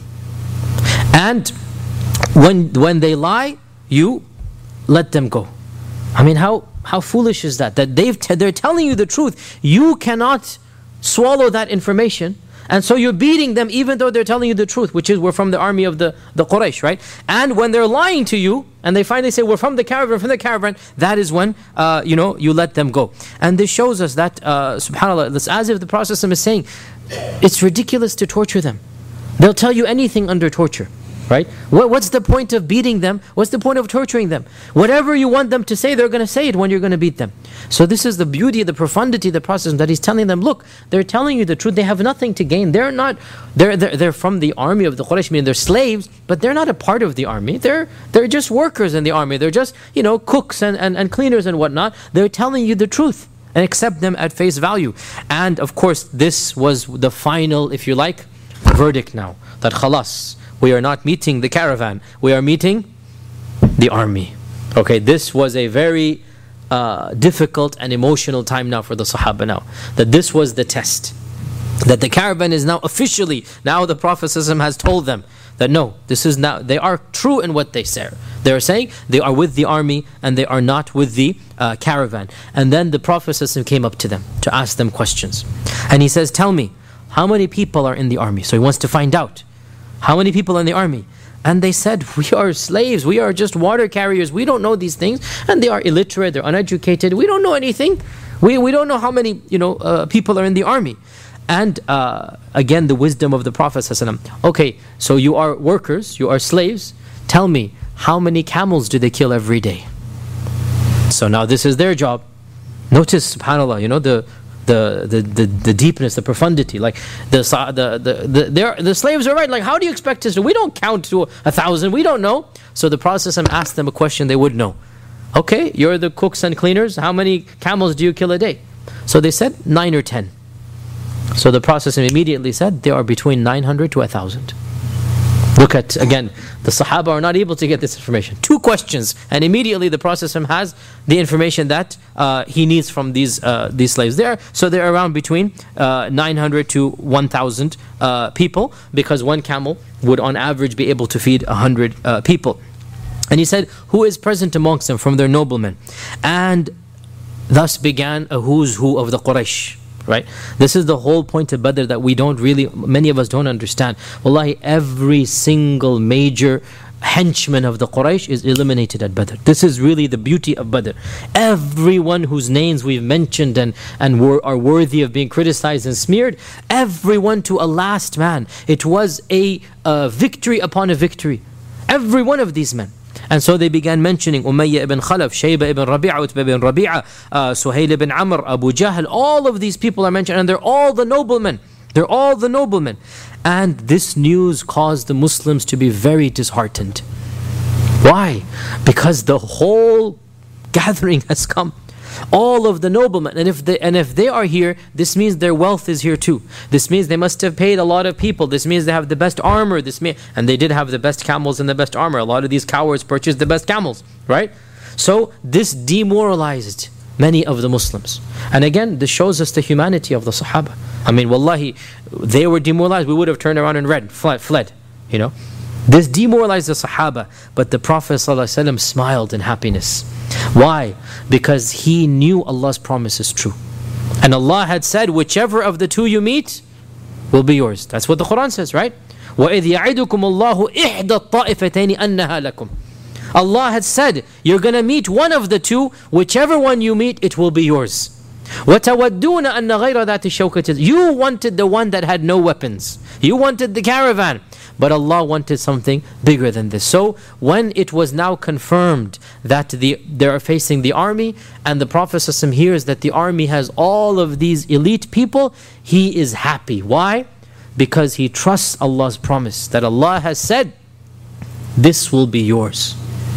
And when, when they lie, you let them go. I mean, how, how foolish is that? That they've t- they're telling you the truth. You cannot swallow that information, and so you're beating them even though they're telling you the truth, which is we're from the army of the, the Quraysh, right? And when they're lying to you and they finally say we're from the caravan, from the caravan, that is when uh, you know you let them go. And this shows us that uh, subhanAllah, it's as if the Prophet is saying it's ridiculous to torture them. They'll tell you anything under torture. Right? What, what's the point of beating them? What's the point of torturing them? Whatever you want them to say, they're going to say it when you're going to beat them. So this is the beauty, the profundity of the process, that he's telling them, look, they're telling you the truth. They have nothing to gain. They're not, they're, they're, they're from the army of the Quraysh, meaning they're slaves, but they're not a part of the army. They're, they're just workers in the army. They're just, you know, cooks and, and, and cleaners and whatnot. They're telling you the truth, and accept them at face value. And of course, this was the final, if you like, verdict now, that khalas, we are not meeting the caravan, we are meeting the army. Okay, this was a very uh, difficult and emotional time now for the Sahaba now. That this was the test. That the caravan is now officially, now the Prophet ﷺ has told them that no, this is now, they are true in what they say. They are saying they are with the army and they are not with the uh, caravan. And then the Prophet ﷺ came up to them to ask them questions. And he says, tell me, how many people are in the army? So he wants to find out. How many people in the army? And they said, we are slaves. We are just water carriers. We don't know these things. And they are illiterate. They're uneducated. We don't know anything. We, we don't know how many you know uh, people are in the army. And uh, again, the wisdom of the Prophet ﷺ. Okay, so you are workers. You are slaves. Tell me, how many camels do they kill every day? So now this is their job. Notice, subhanAllah, you know, the the the the, the deepness, the profundity. Like the the the the, the, the slaves are right. Like, how do you expect us to? We don't count to a thousand. We don't know. So the Prophet asked them a question they would know. Okay, you're the cooks and cleaners. How many camels do you kill a day? So they said nine or ten. So the Prophet immediately said there are between nine hundred to a thousand. Look at, again, the Sahaba are not able to get this information. Two questions, and immediately the Prophet has the information that uh, he needs from these uh, these slaves there. So they're around between uh, nine hundred to one thousand uh, people, because one camel would on average be able to feed one hundred uh, people. And he said, who is present amongst them from their noblemen? And thus began a who's who of the Quraysh. Right? This is the whole point of Badr that we don't really, many of us don't understand. Wallahi, every single major henchman of the Quraysh is eliminated at Badr. This is really the beauty of Badr. Everyone whose names we've mentioned and, and were, are worthy of being criticized and smeared, everyone to a last man. It was a uh, victory upon a victory. Every one of these men. And so they began mentioning Umayyah ibn Khalaf, Shayba ibn Rabi'a, Utbah ibn Rabi'a, uh, Suhayl ibn Amr, Abu Jahl. All of these people are mentioned, and they're all the noblemen. They're all the noblemen. And this news caused the Muslims to be very disheartened. Why? Because the whole gathering has come. All of the noblemen, and if they and if they are here, this means their wealth is here too. This means they must have paid a lot of people. This means they have the best armor. This mean, and they did have the best camels and the best armor. A lot of these cowards purchased the best camels, right? So this demoralized many of the Muslims. And again, this shows us the humanity of the Sahaba. I mean, wallahi, they were demoralized. We would have turned around and read, fled, fled, you know. This demoralized the Sahaba, but the Prophet ﷺ smiled in happiness. Why? Because he knew Allah's promise is true. And Allah had said, whichever of the two you meet will be yours. That's what the Quran says, right? وَإِذْ يَعِدُكُمُ اللَّهُ إِحْدَى الطَّائِفَتَيْنِ أَنَّهَا لَكُمْ. Allah had said, you're going to meet one of the two, whichever one you meet, it will be yours. وَتَوَدُّونَ أَنَّ غَيْرَ ذَاتِ الشَّوْكَةِ. You wanted the one that had no weapons. You wanted the caravan. But Allah wanted something bigger than this. So when it was now confirmed that the, they are facing the army, and the Prophet ﷺ hears that the army has all of these elite people, he is happy. Why? Because he trusts Allah's promise that Allah has said, this will be yours.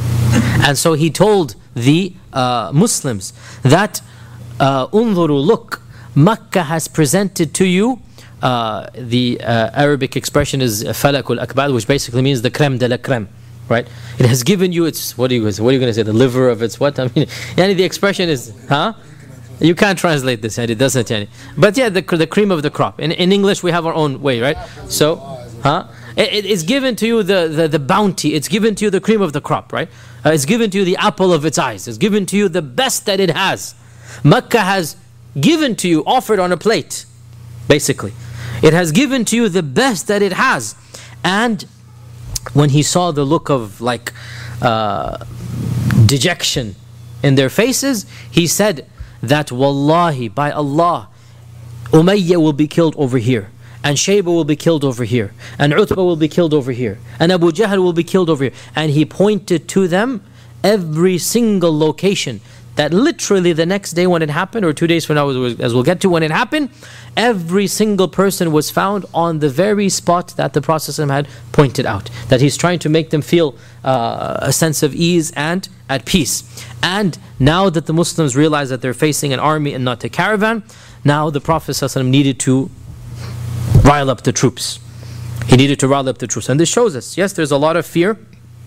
And so he told the uh, Muslims that, uh, unzuru, look, Makkah has presented to you. Uh, the uh, Arabic expression is falakul akbal, which basically means the creme de la creme, right? It has given you its, what are you going to say? What are you going to say? The liver of its what? I mean, yani the expression is, huh? You can't translate this, and it doesn't. Yani. But yeah, the, the cream of the crop. In, in English, we have our own way, right? So, huh? It, it's given to you the, the, the bounty. It's given to you the cream of the crop, right? Uh, it's given to you the apple of its eyes. It's given to you the best that it has. Makkah has given to you, offered on a plate, basically. It has given to you the best that it has. And when he saw the look of like uh, dejection in their faces, he said that, Wallahi, by Allah, Umayyah will be killed over here, and Shayba will be killed over here, and Utbah will be killed over here, and Abu Jahl will be killed over here. And he pointed to them every single location. That literally the next day when it happened, or two days from now, as we'll get to when it happened, every single person was found on the very spot that the Prophet had pointed out. That he's trying to make them feel uh, a sense of ease and at peace. And now that the Muslims realize that they're facing an army and not a caravan, now the Prophet needed to rile up the troops. He needed to rile up the troops. And this shows us, yes, there's a lot of fear,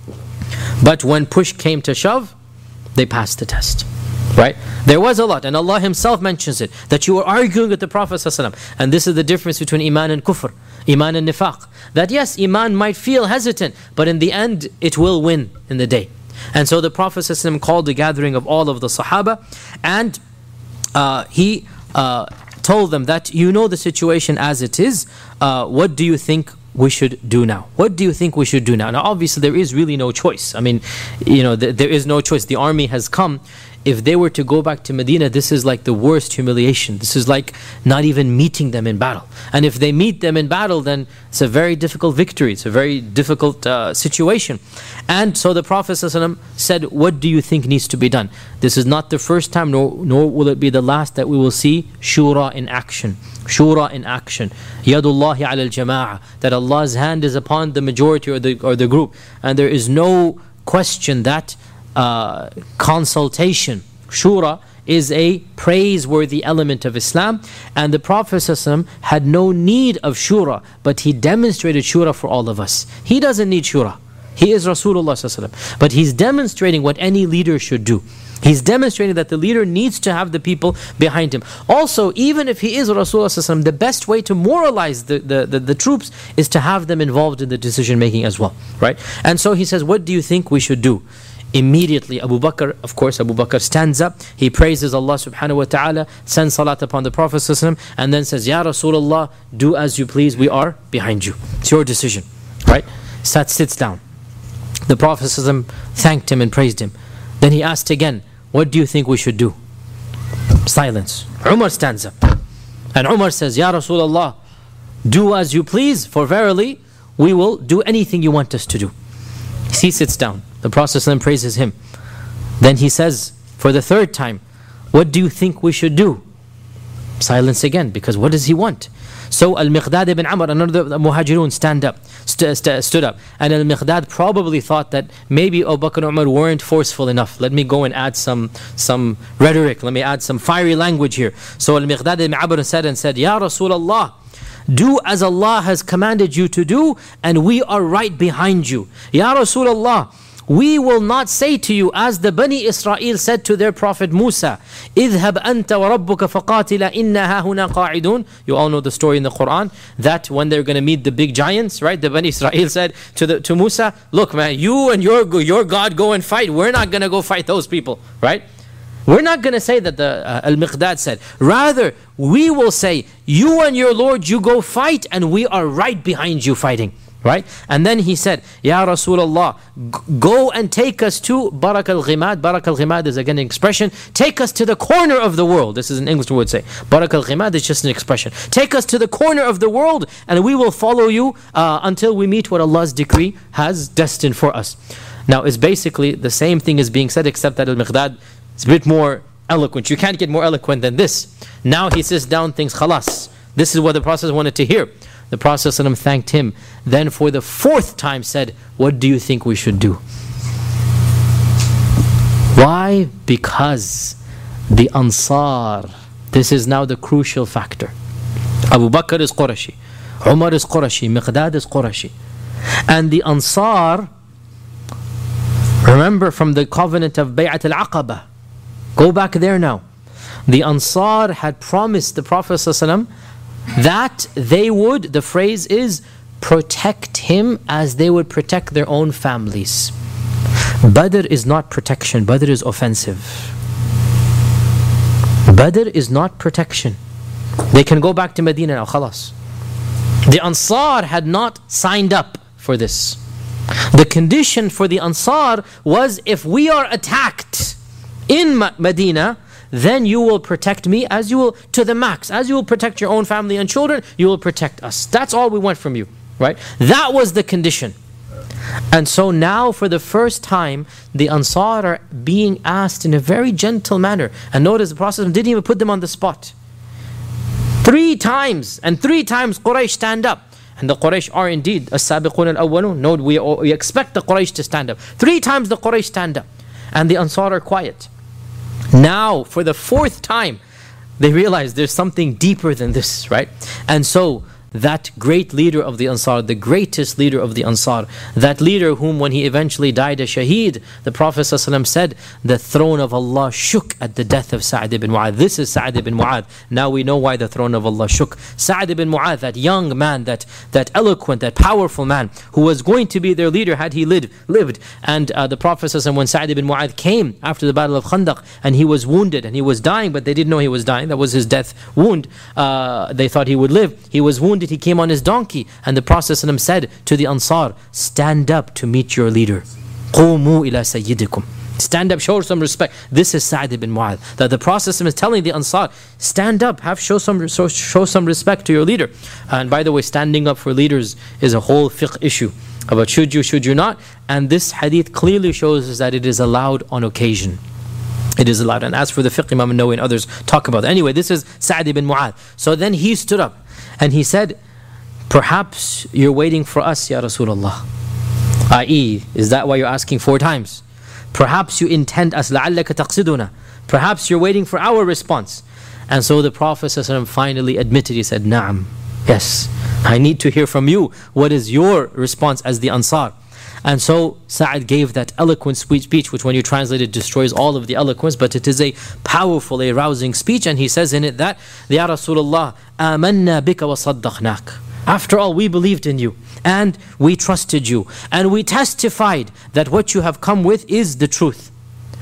but when push came to shove, they passed the test. Right? There was a lot, and Allah Himself mentions it, that you were arguing with the Prophet ﷺ. And this is the difference between Iman and Kufr, Iman and Nifaq. That yes, Iman might feel hesitant, but in the end, it will win in the day. And so the Prophet ﷺ called the gathering of all of the Sahaba, and uh, he uh, told them that, you know the situation as it is, uh, what do you think we should do now? What do you think we should do now? Now obviously there is really no choice. I mean, you know, th- there is no choice. The army has come. if they were to go back to Medina, this is like the worst humiliation. This is like not even meeting them in battle. And if they meet them in battle, then it's a very difficult victory. It's a very difficult uh, situation. And so the Prophet ﷺ said, what do you think needs to be done? This is not the first time, nor, nor will it be the last that we will see shura in action. Shura in action. Yadullahi ala al-jama'ah. That Allah's hand is upon the majority or the, or the group. And there is no question that uh, consultation, shura, is a praiseworthy element of Islam. And the Prophet ﷺ had no need of shura, but he demonstrated shura for all of us. He doesn't need shura. He is Rasulullah ﷺ. But he's demonstrating what any leader should do. He's demonstrating that the leader needs to have the people behind him. Also, even if he is Rasulullah ﷺ, the best way to moralize the, the, the, the troops is to have them involved in the decision making as well. Right? And so he says, what do you think we should do? Immediately Abu Bakr, of course, Abu Bakr stands up, he praises Allah subhanahu wa ta'ala, sends salat upon the Prophet ﷺ, and then says, Ya Rasulullah, do as you please, we are behind you. It's your decision. Right? Sat sits down. The Prophet ﷺ thanked him and praised him. Then he asked again, what do you think we should do? Silence. Umar stands up. And Umar says, Ya Rasulullah, do as you please, for verily we will do anything you want us to do. He sits down. The Prophet ﷺ praises him. Then he says, for the third time, what do you think we should do? Silence again, because what does he want? So Al-Miqdad ibn Amr, another of the Muhajirun, stand up, st st stood up. And Al-Miqdad probably thought that maybe Abu Bakr and Umar weren't forceful enough. Let me go and add some, some rhetoric. Let me add some fiery language here. So Al-Miqdad ibn Amr said and said, Ya Rasulullah, do as Allah has commanded you to do, and we are right behind you. Ya Rasulullah, we will not say to you as the Bani Israel said to their prophet Musa, اذهب أنت وربك فقاتلا إنها هنا قاعدون. You all know the story in the Quran, that when they're going to meet the big giants, right? The Bani Israel said to, the, to Musa, look man, you and your, your God go and fight. We're not going to go fight those people, right? We're not going to say that the uh, Al-Miqdad said. Rather, we will say, you and your Lord, you go fight, and we are right behind you fighting. Right? And then he said, Ya Rasulullah, go and take us to Barak al-Ghimad. Barak al-Ghimad is again an expression. Take us to the corner of the world. This is an English word say. Barak al-Ghimad is just an expression. Take us to the corner of the world, and we will follow you uh, until we meet what Allah's decree has destined for us. Now, it's basically the same thing is being said, except that Al-Miqdad is a bit more eloquent. You can't get more eloquent than this. Now he sits down, thinks, khalas. This is what the Prophet wanted to hear. The Prophet ﷺ thanked him. Then for the fourth time said, what do you think we should do? Why? Because the Ansar, this is now the crucial factor. Abu Bakr is Qurashi, Umar is Qurashi, Miqdad is Qurashi. And the Ansar, remember from the covenant of Bay'at al-Aqaba, go back there now. The Ansar had promised the Prophet ﷺ that they would, the phrase is, protect him as they would protect their own families. Badr is not protection, Badr is offensive. Badr is not protection. They can go back to Medina now, khalas. The Ansar had not signed up for this. The condition for the Ansar was, if we are attacked in Medina, then you will protect me as you will, to the max. As you will protect your own family and children, you will protect us. That's all we want from you, right? That was the condition. And so now for the first time, the Ansar are being asked in a very gentle manner. And notice the Prophet didn't even put them on the spot. Three times, and three times Quraysh stand up. And the Quraysh are indeed as-sabiqun al-awwalun. No, we, we expect the Quraysh to stand up. Three times the Quraysh stand up. And the Ansar are quiet. Now, for the fourth time, they realize there's something deeper than this, right? And so, that great leader of the Ansar, the greatest leader of the Ansar, that leader whom when he eventually died a shaheed, the Prophet ﷺ said, the throne of Allah shook at the death of Sa'd ibn Mu'adh. This is Sa'd ibn Mu'adh. Now we know why the throne of Allah shook. Sa'd ibn Mu'adh, that young man, that, that eloquent, that powerful man, who was going to be their leader had he lived. lived. And uh, the Prophet ﷺ, when Sa'd ibn Mu'adh came after the battle of Khandaq, and he was wounded, and he was dying, but they didn't know he was dying. That was his death wound. Uh, they thought he would live. He was wounded. He came on his donkey, and the Prophet said to the Ansar, stand up to meet your leader. قُومُوا إِلَى سَيِّدِكُمْ. Stand up, show some respect. This is Sa'd ibn Mu'adh. That the Prophet is telling the Ansar, stand up, have show some show, show some respect to your leader. And by the way, standing up for leaders is a whole fiqh issue about should you, should you not. And this hadith clearly shows us that it is allowed on occasion. It is allowed. And as for the fiqh, Imam Nawawi and others talk about it. Anyway, this is Sa'd ibn Mu'adh. So then he stood up and he said, perhaps you're waiting for us, Ya Rasulullah. that is, is that why you're asking four times? Perhaps you intend us, لَعَلَّكَ تَقْصِدُنَا. Perhaps you're waiting for our response. And so the Prophet ﷺ finally admitted, he said, Na'am, yes, I need to hear from you. What is your response as the Ansar? And so Sa'ad gave that eloquent speech, which when you translate it destroys all of the eloquence, but it is a powerful, a rousing speech. And he says in it that, Ya Rasulullah, آمَنَّا بِكَ وَصَدَّقْنَاكَ. After all, we believed in you and we trusted you and we testified that what you have come with is the truth.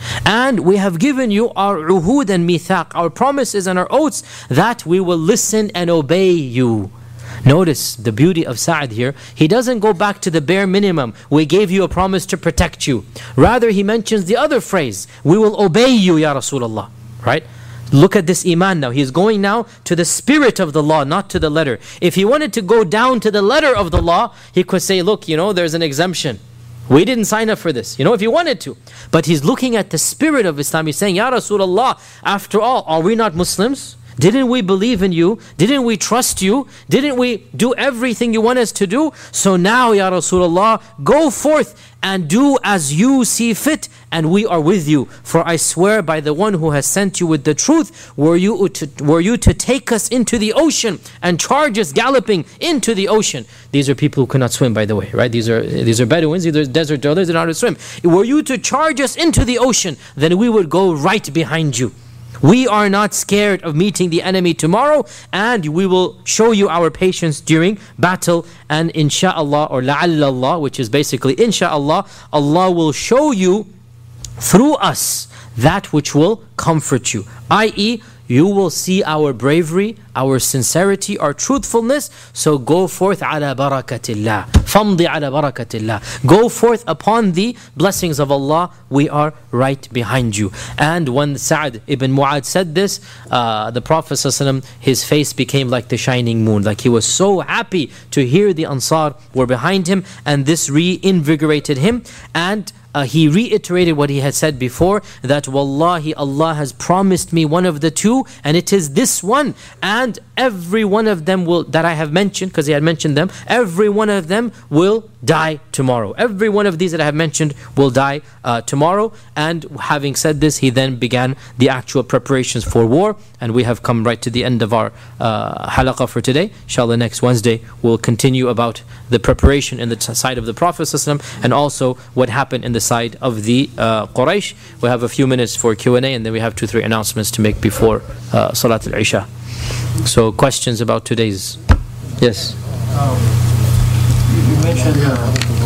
And we have given you our uhud and mithaq, our promises and our oaths, that we will listen and obey you. Notice the beauty of Sa'ad here. He doesn't go back to the bare minimum. We gave you a promise to protect you. Rather, he mentions the other phrase, we will obey you, Ya Rasulullah. Right? Look at this iman now. He's going now to the spirit of the law, not to the letter. If he wanted to go down to the letter of the law, he could say, look, you know, there's an exemption. We didn't sign up for this, you know, if he wanted to. But he's looking at the spirit of Islam. He's saying, Ya Rasulullah, after all, are we not Muslims? Didn't we believe in you? Didn't we trust you? Didn't we do everything you want us to do? So now, Ya Rasulullah, go forth and do as you see fit, and we are with you. For I swear by the one who has sent you with the truth, were you to, were you to take us into the ocean and charge us galloping into the ocean. These are people who cannot swim, by the way, right? These are these are Bedouins, these are desert dwellers, they don't know how to swim. Were you to charge us into the ocean, then we would go right behind you. We are not scared of meeting the enemy tomorrow, and we will show you our patience during battle. And insha'Allah, or la'allallah, which is basically insha'Allah, Allah will show you through us that which will comfort you. that is, you will see our bravery, our sincerity, our truthfulness. So go forth ala barakatillah. Famdi ala barakatillah. Go forth upon the blessings of Allah. We are right behind you. And when Sa'd ibn Mu'adh said this, uh, the Prophet ﷺ, his face became like the shining moon. Like he was so happy to hear the Ansar were behind him, and this reinvigorated him. And Uh, he reiterated what he had said before, that Wallahi, Allah has promised me one of the two, and it is this one. And every one of them will, that I have mentioned, because he had mentioned them, every one of them will die tomorrow. Every one of these that I have mentioned will die uh, tomorrow. And having said this, he then began the actual preparations for war. And we have come right to the end of our uh, halaqah for today. Inshallah, next Wednesday we'll continue about the preparation in the t- side of the Prophet ﷺ, and also what happened in the side of the uh, Quraysh. We have a few minutes for Q and A, and then we have two, three announcements to make before uh, Salat al-Isha. So questions about today's? Yes? Um, you mentioned uh,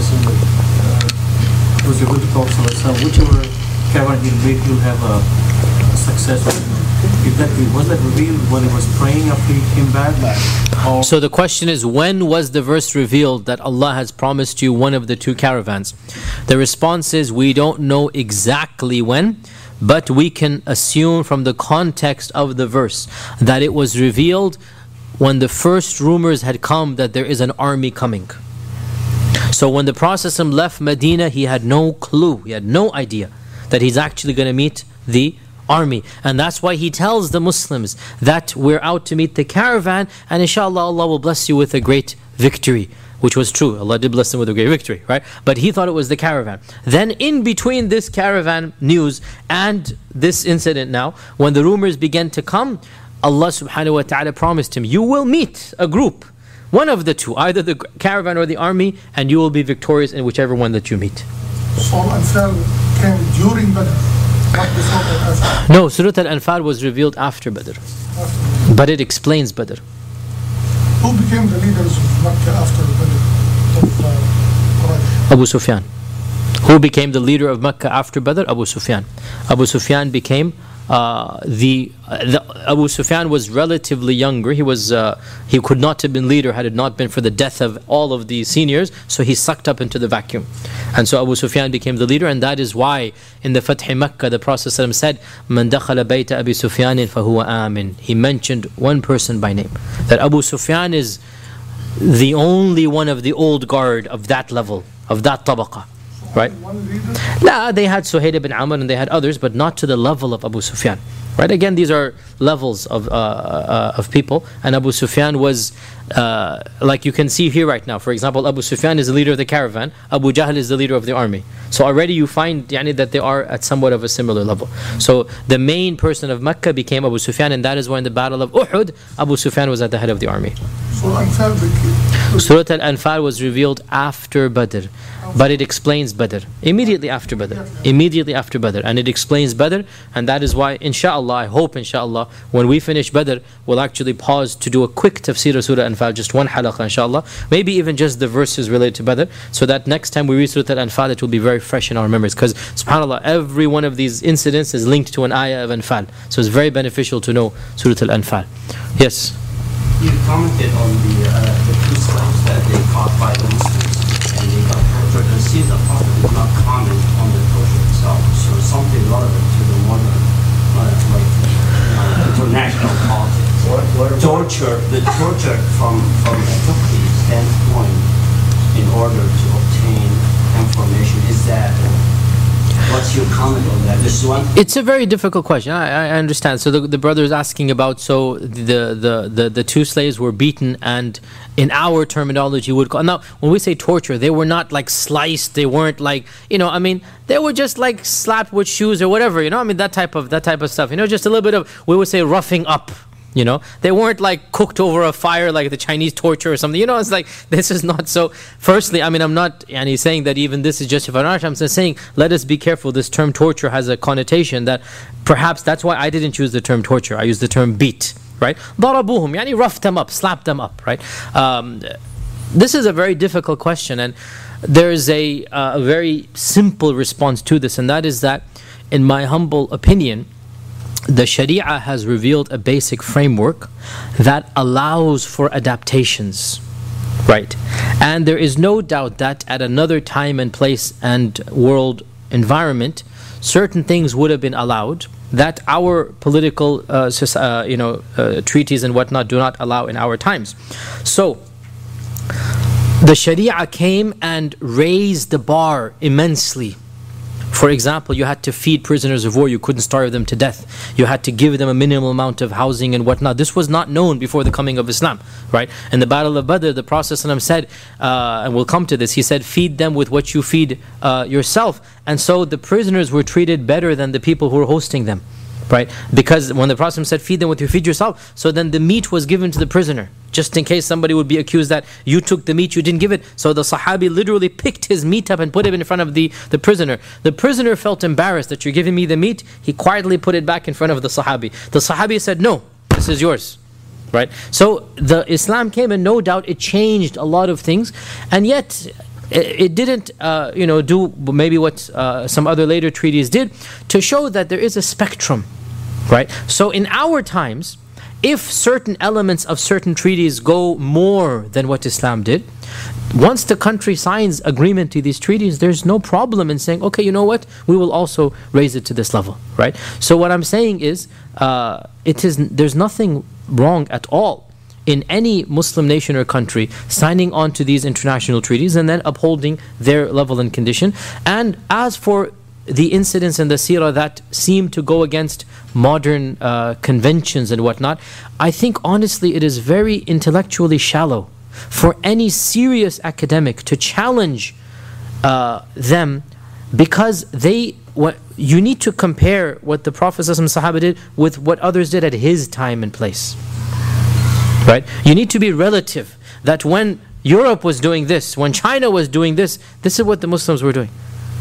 it was a good Prophet ﷺ, whichever caravan he'll make, he'll have a, a success. If that, was that revealed when he was praying after he came back? Or So the question is, when was the verse revealed that Allah has promised you one of the two caravans? The response is, we don't know exactly when, but we can assume from the context of the verse that it was revealed when the first rumors had come that there is an army coming. So when the Prophet left Medina, he had no clue, he had no idea that he's actually going to meet the army. And that's why he tells the Muslims that we're out to meet the caravan, and inshallah Allah will bless you with a great victory, which was true. Allah did bless them with a great victory, right? But he thought it was the caravan. Then in between this caravan news and this incident now, when the rumors began to come, Allah subhanahu wa ta'ala promised him, you will meet a group, one of the two, either the caravan or the army, and you will be victorious in whichever one that you meet. Surah Al-Anfal came during Badr, not before or after. No, Surah Al-Anfal was revealed after Badr, After. but it explains Badr. Who became the leaders of Makkah after Badr? Of uh, Quraysh? Abu Sufyan. Who became the leader of Makkah after Badr? Abu Sufyan. Abu Sufyan became uh, the, uh, the Abu Sufyan was relatively younger. He was uh, he could not have been leader had it not been for the death of all of the seniors. So he sucked up into the vacuum, and so Abu Sufyan became the leader. And that is why in the Fath Makkah the Prophet ﷺ said, "Man dakhala bayta Abi Sufyan fahuwa amin." He mentioned one person by name, that Abu Sufyan is the only one of the old guard of that level, of that tabaqa. Right? Nah, they had Suhayd ibn Amr and they had others, but not to the level of Abu Sufyan. Right? Again, these are levels of uh, uh, of people, and Abu Sufyan was, uh, like you can see here right now. For example, Abu Sufyan is the leader of the caravan. Abu Jahl is the leader of the army. So already you find yani, that they are at somewhat of a similar level. So the main person of Mecca became Abu Sufyan, and that is why in the battle of Uhud, Abu Sufyan was at the head of the army. So Anfal became. Surah Al-Anfal was revealed after Badr, but it explains Badr. Immediately after Badr. Immediately after Badr. And it explains Badr, and that is why, inshallah, I hope, inshallah, when we finish Badr, we'll actually pause to do a quick tafsir of Surah Al-Anfal, just one halaqah, inshallah. Maybe even just the verses related to Badr, so that next time we read Surah Al-Anfal, it will be very fresh in our memories. Because, subhanAllah, every one of these incidents is linked to an ayah of Anfal. So it's very beneficial to know Surah Al-Anfal. Yes? You commented on the, uh, the two slaves that they caught by the Muslims and they got tortured. It seems that Prophet did not comment on the torture itself. So something relevant to the modern, uh, like uh, international politics. What, what, torture, the torture from from a Turkey standpoint in order to obtain information, is that? What's your comment on that? This one? It's a very difficult question. I, I understand. So the, the brother is asking about, so the, the, the, the two slaves were beaten, and in our terminology would call, now when we say torture, they were not like sliced, they weren't like, you know, I mean, they were just like slapped with shoes or whatever, you know, I mean, that type of that type of stuff, you know, just a little bit of, we would say roughing up. You know, they weren't like cooked over a fire like the Chinese torture or something. You know, it's like, this is not so. Firstly, I mean, I'm not and he's saying that even this is justified. I'm just saying, let us be careful. This term torture has a connotation that perhaps that's why I didn't choose the term torture. I used the term beat, right? ضربوهم, yani roughed them up, slapped them up, right? Um, this is a very difficult question, and there's a, uh, a very simple response to this, and that is that, in my humble opinion, the Sharia has revealed a basic framework that allows for adaptations, right? And there is no doubt that at another time and place and world environment, certain things would have been allowed that our political, uh, uh, you know, uh, treaties and whatnot do not allow in our times. So, the Sharia came and raised the bar immensely. For example, you had to feed prisoners of war. You couldn't starve them to death. You had to give them a minimal amount of housing and whatnot. This was not known before the coming of Islam, right? In the Battle of Badr, the Prophet ﷺ said, uh, and we'll come to this, he said, feed them with what you feed uh, yourself. And so the prisoners were treated better than the people who were hosting them, right? Because when the Prophet said, feed them with you feed yourself, so then the meat was given to the prisoner, just in case somebody would be accused that you took the meat, you didn't give it. So the Sahabi literally picked his meat up and put it in front of the, the prisoner. The prisoner felt embarrassed that you're giving me the meat. He quietly put it back in front of the Sahabi. The Sahabi said, no, this is yours. Right? So the Islam came, and no doubt it changed a lot of things, and yet it didn't, uh, you know, do maybe what uh, some other later treaties did, to show that there is a spectrum, right? So in our times, if certain elements of certain treaties go more than what Islam did, once the country signs agreement to these treaties, there's no problem in saying, okay, you know what, we will also raise it to this level, right? So what I'm saying is, uh, it is there's nothing wrong at all in any Muslim nation or country signing on to these international treaties and then upholding their level and condition. And as for the incidents in the seerah that seem to go against modern uh, conventions and whatnot, I think honestly it is very intellectually shallow for any serious academic to challenge uh, them, because they what you need to compare what the Prophet ﷺ Sahaba did with what others did at his time and place, right? You need to be relative, that when Europe was doing this, when China was doing this, this is what the Muslims were doing.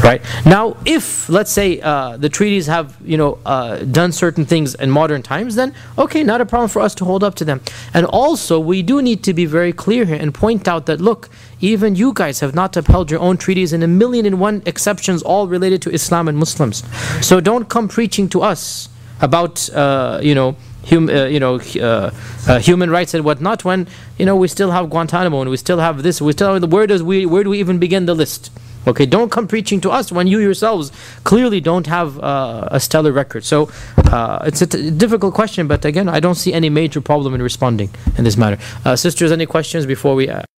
Right? Now, if, let's say, uh, the treaties have, you know, uh, done certain things in modern times, then, okay, not a problem for us to hold up to them. And also, we do need to be very clear here and point out that, look, even you guys have not upheld your own treaties in a million and one exceptions, all related to Islam and Muslims. So don't come preaching to us about, uh, you know, hum, uh, you know, uh, uh, human rights and whatnot, when, you know, we still have Guantanamo and we still have this, we still have, where does we, where do we even begin the list? Okay, don't come preaching to us when you yourselves clearly don't have uh, a stellar record. So uh, it's a t- difficult question, but again, I don't see any major problem in responding in this matter. Uh, sisters, any questions before we... Uh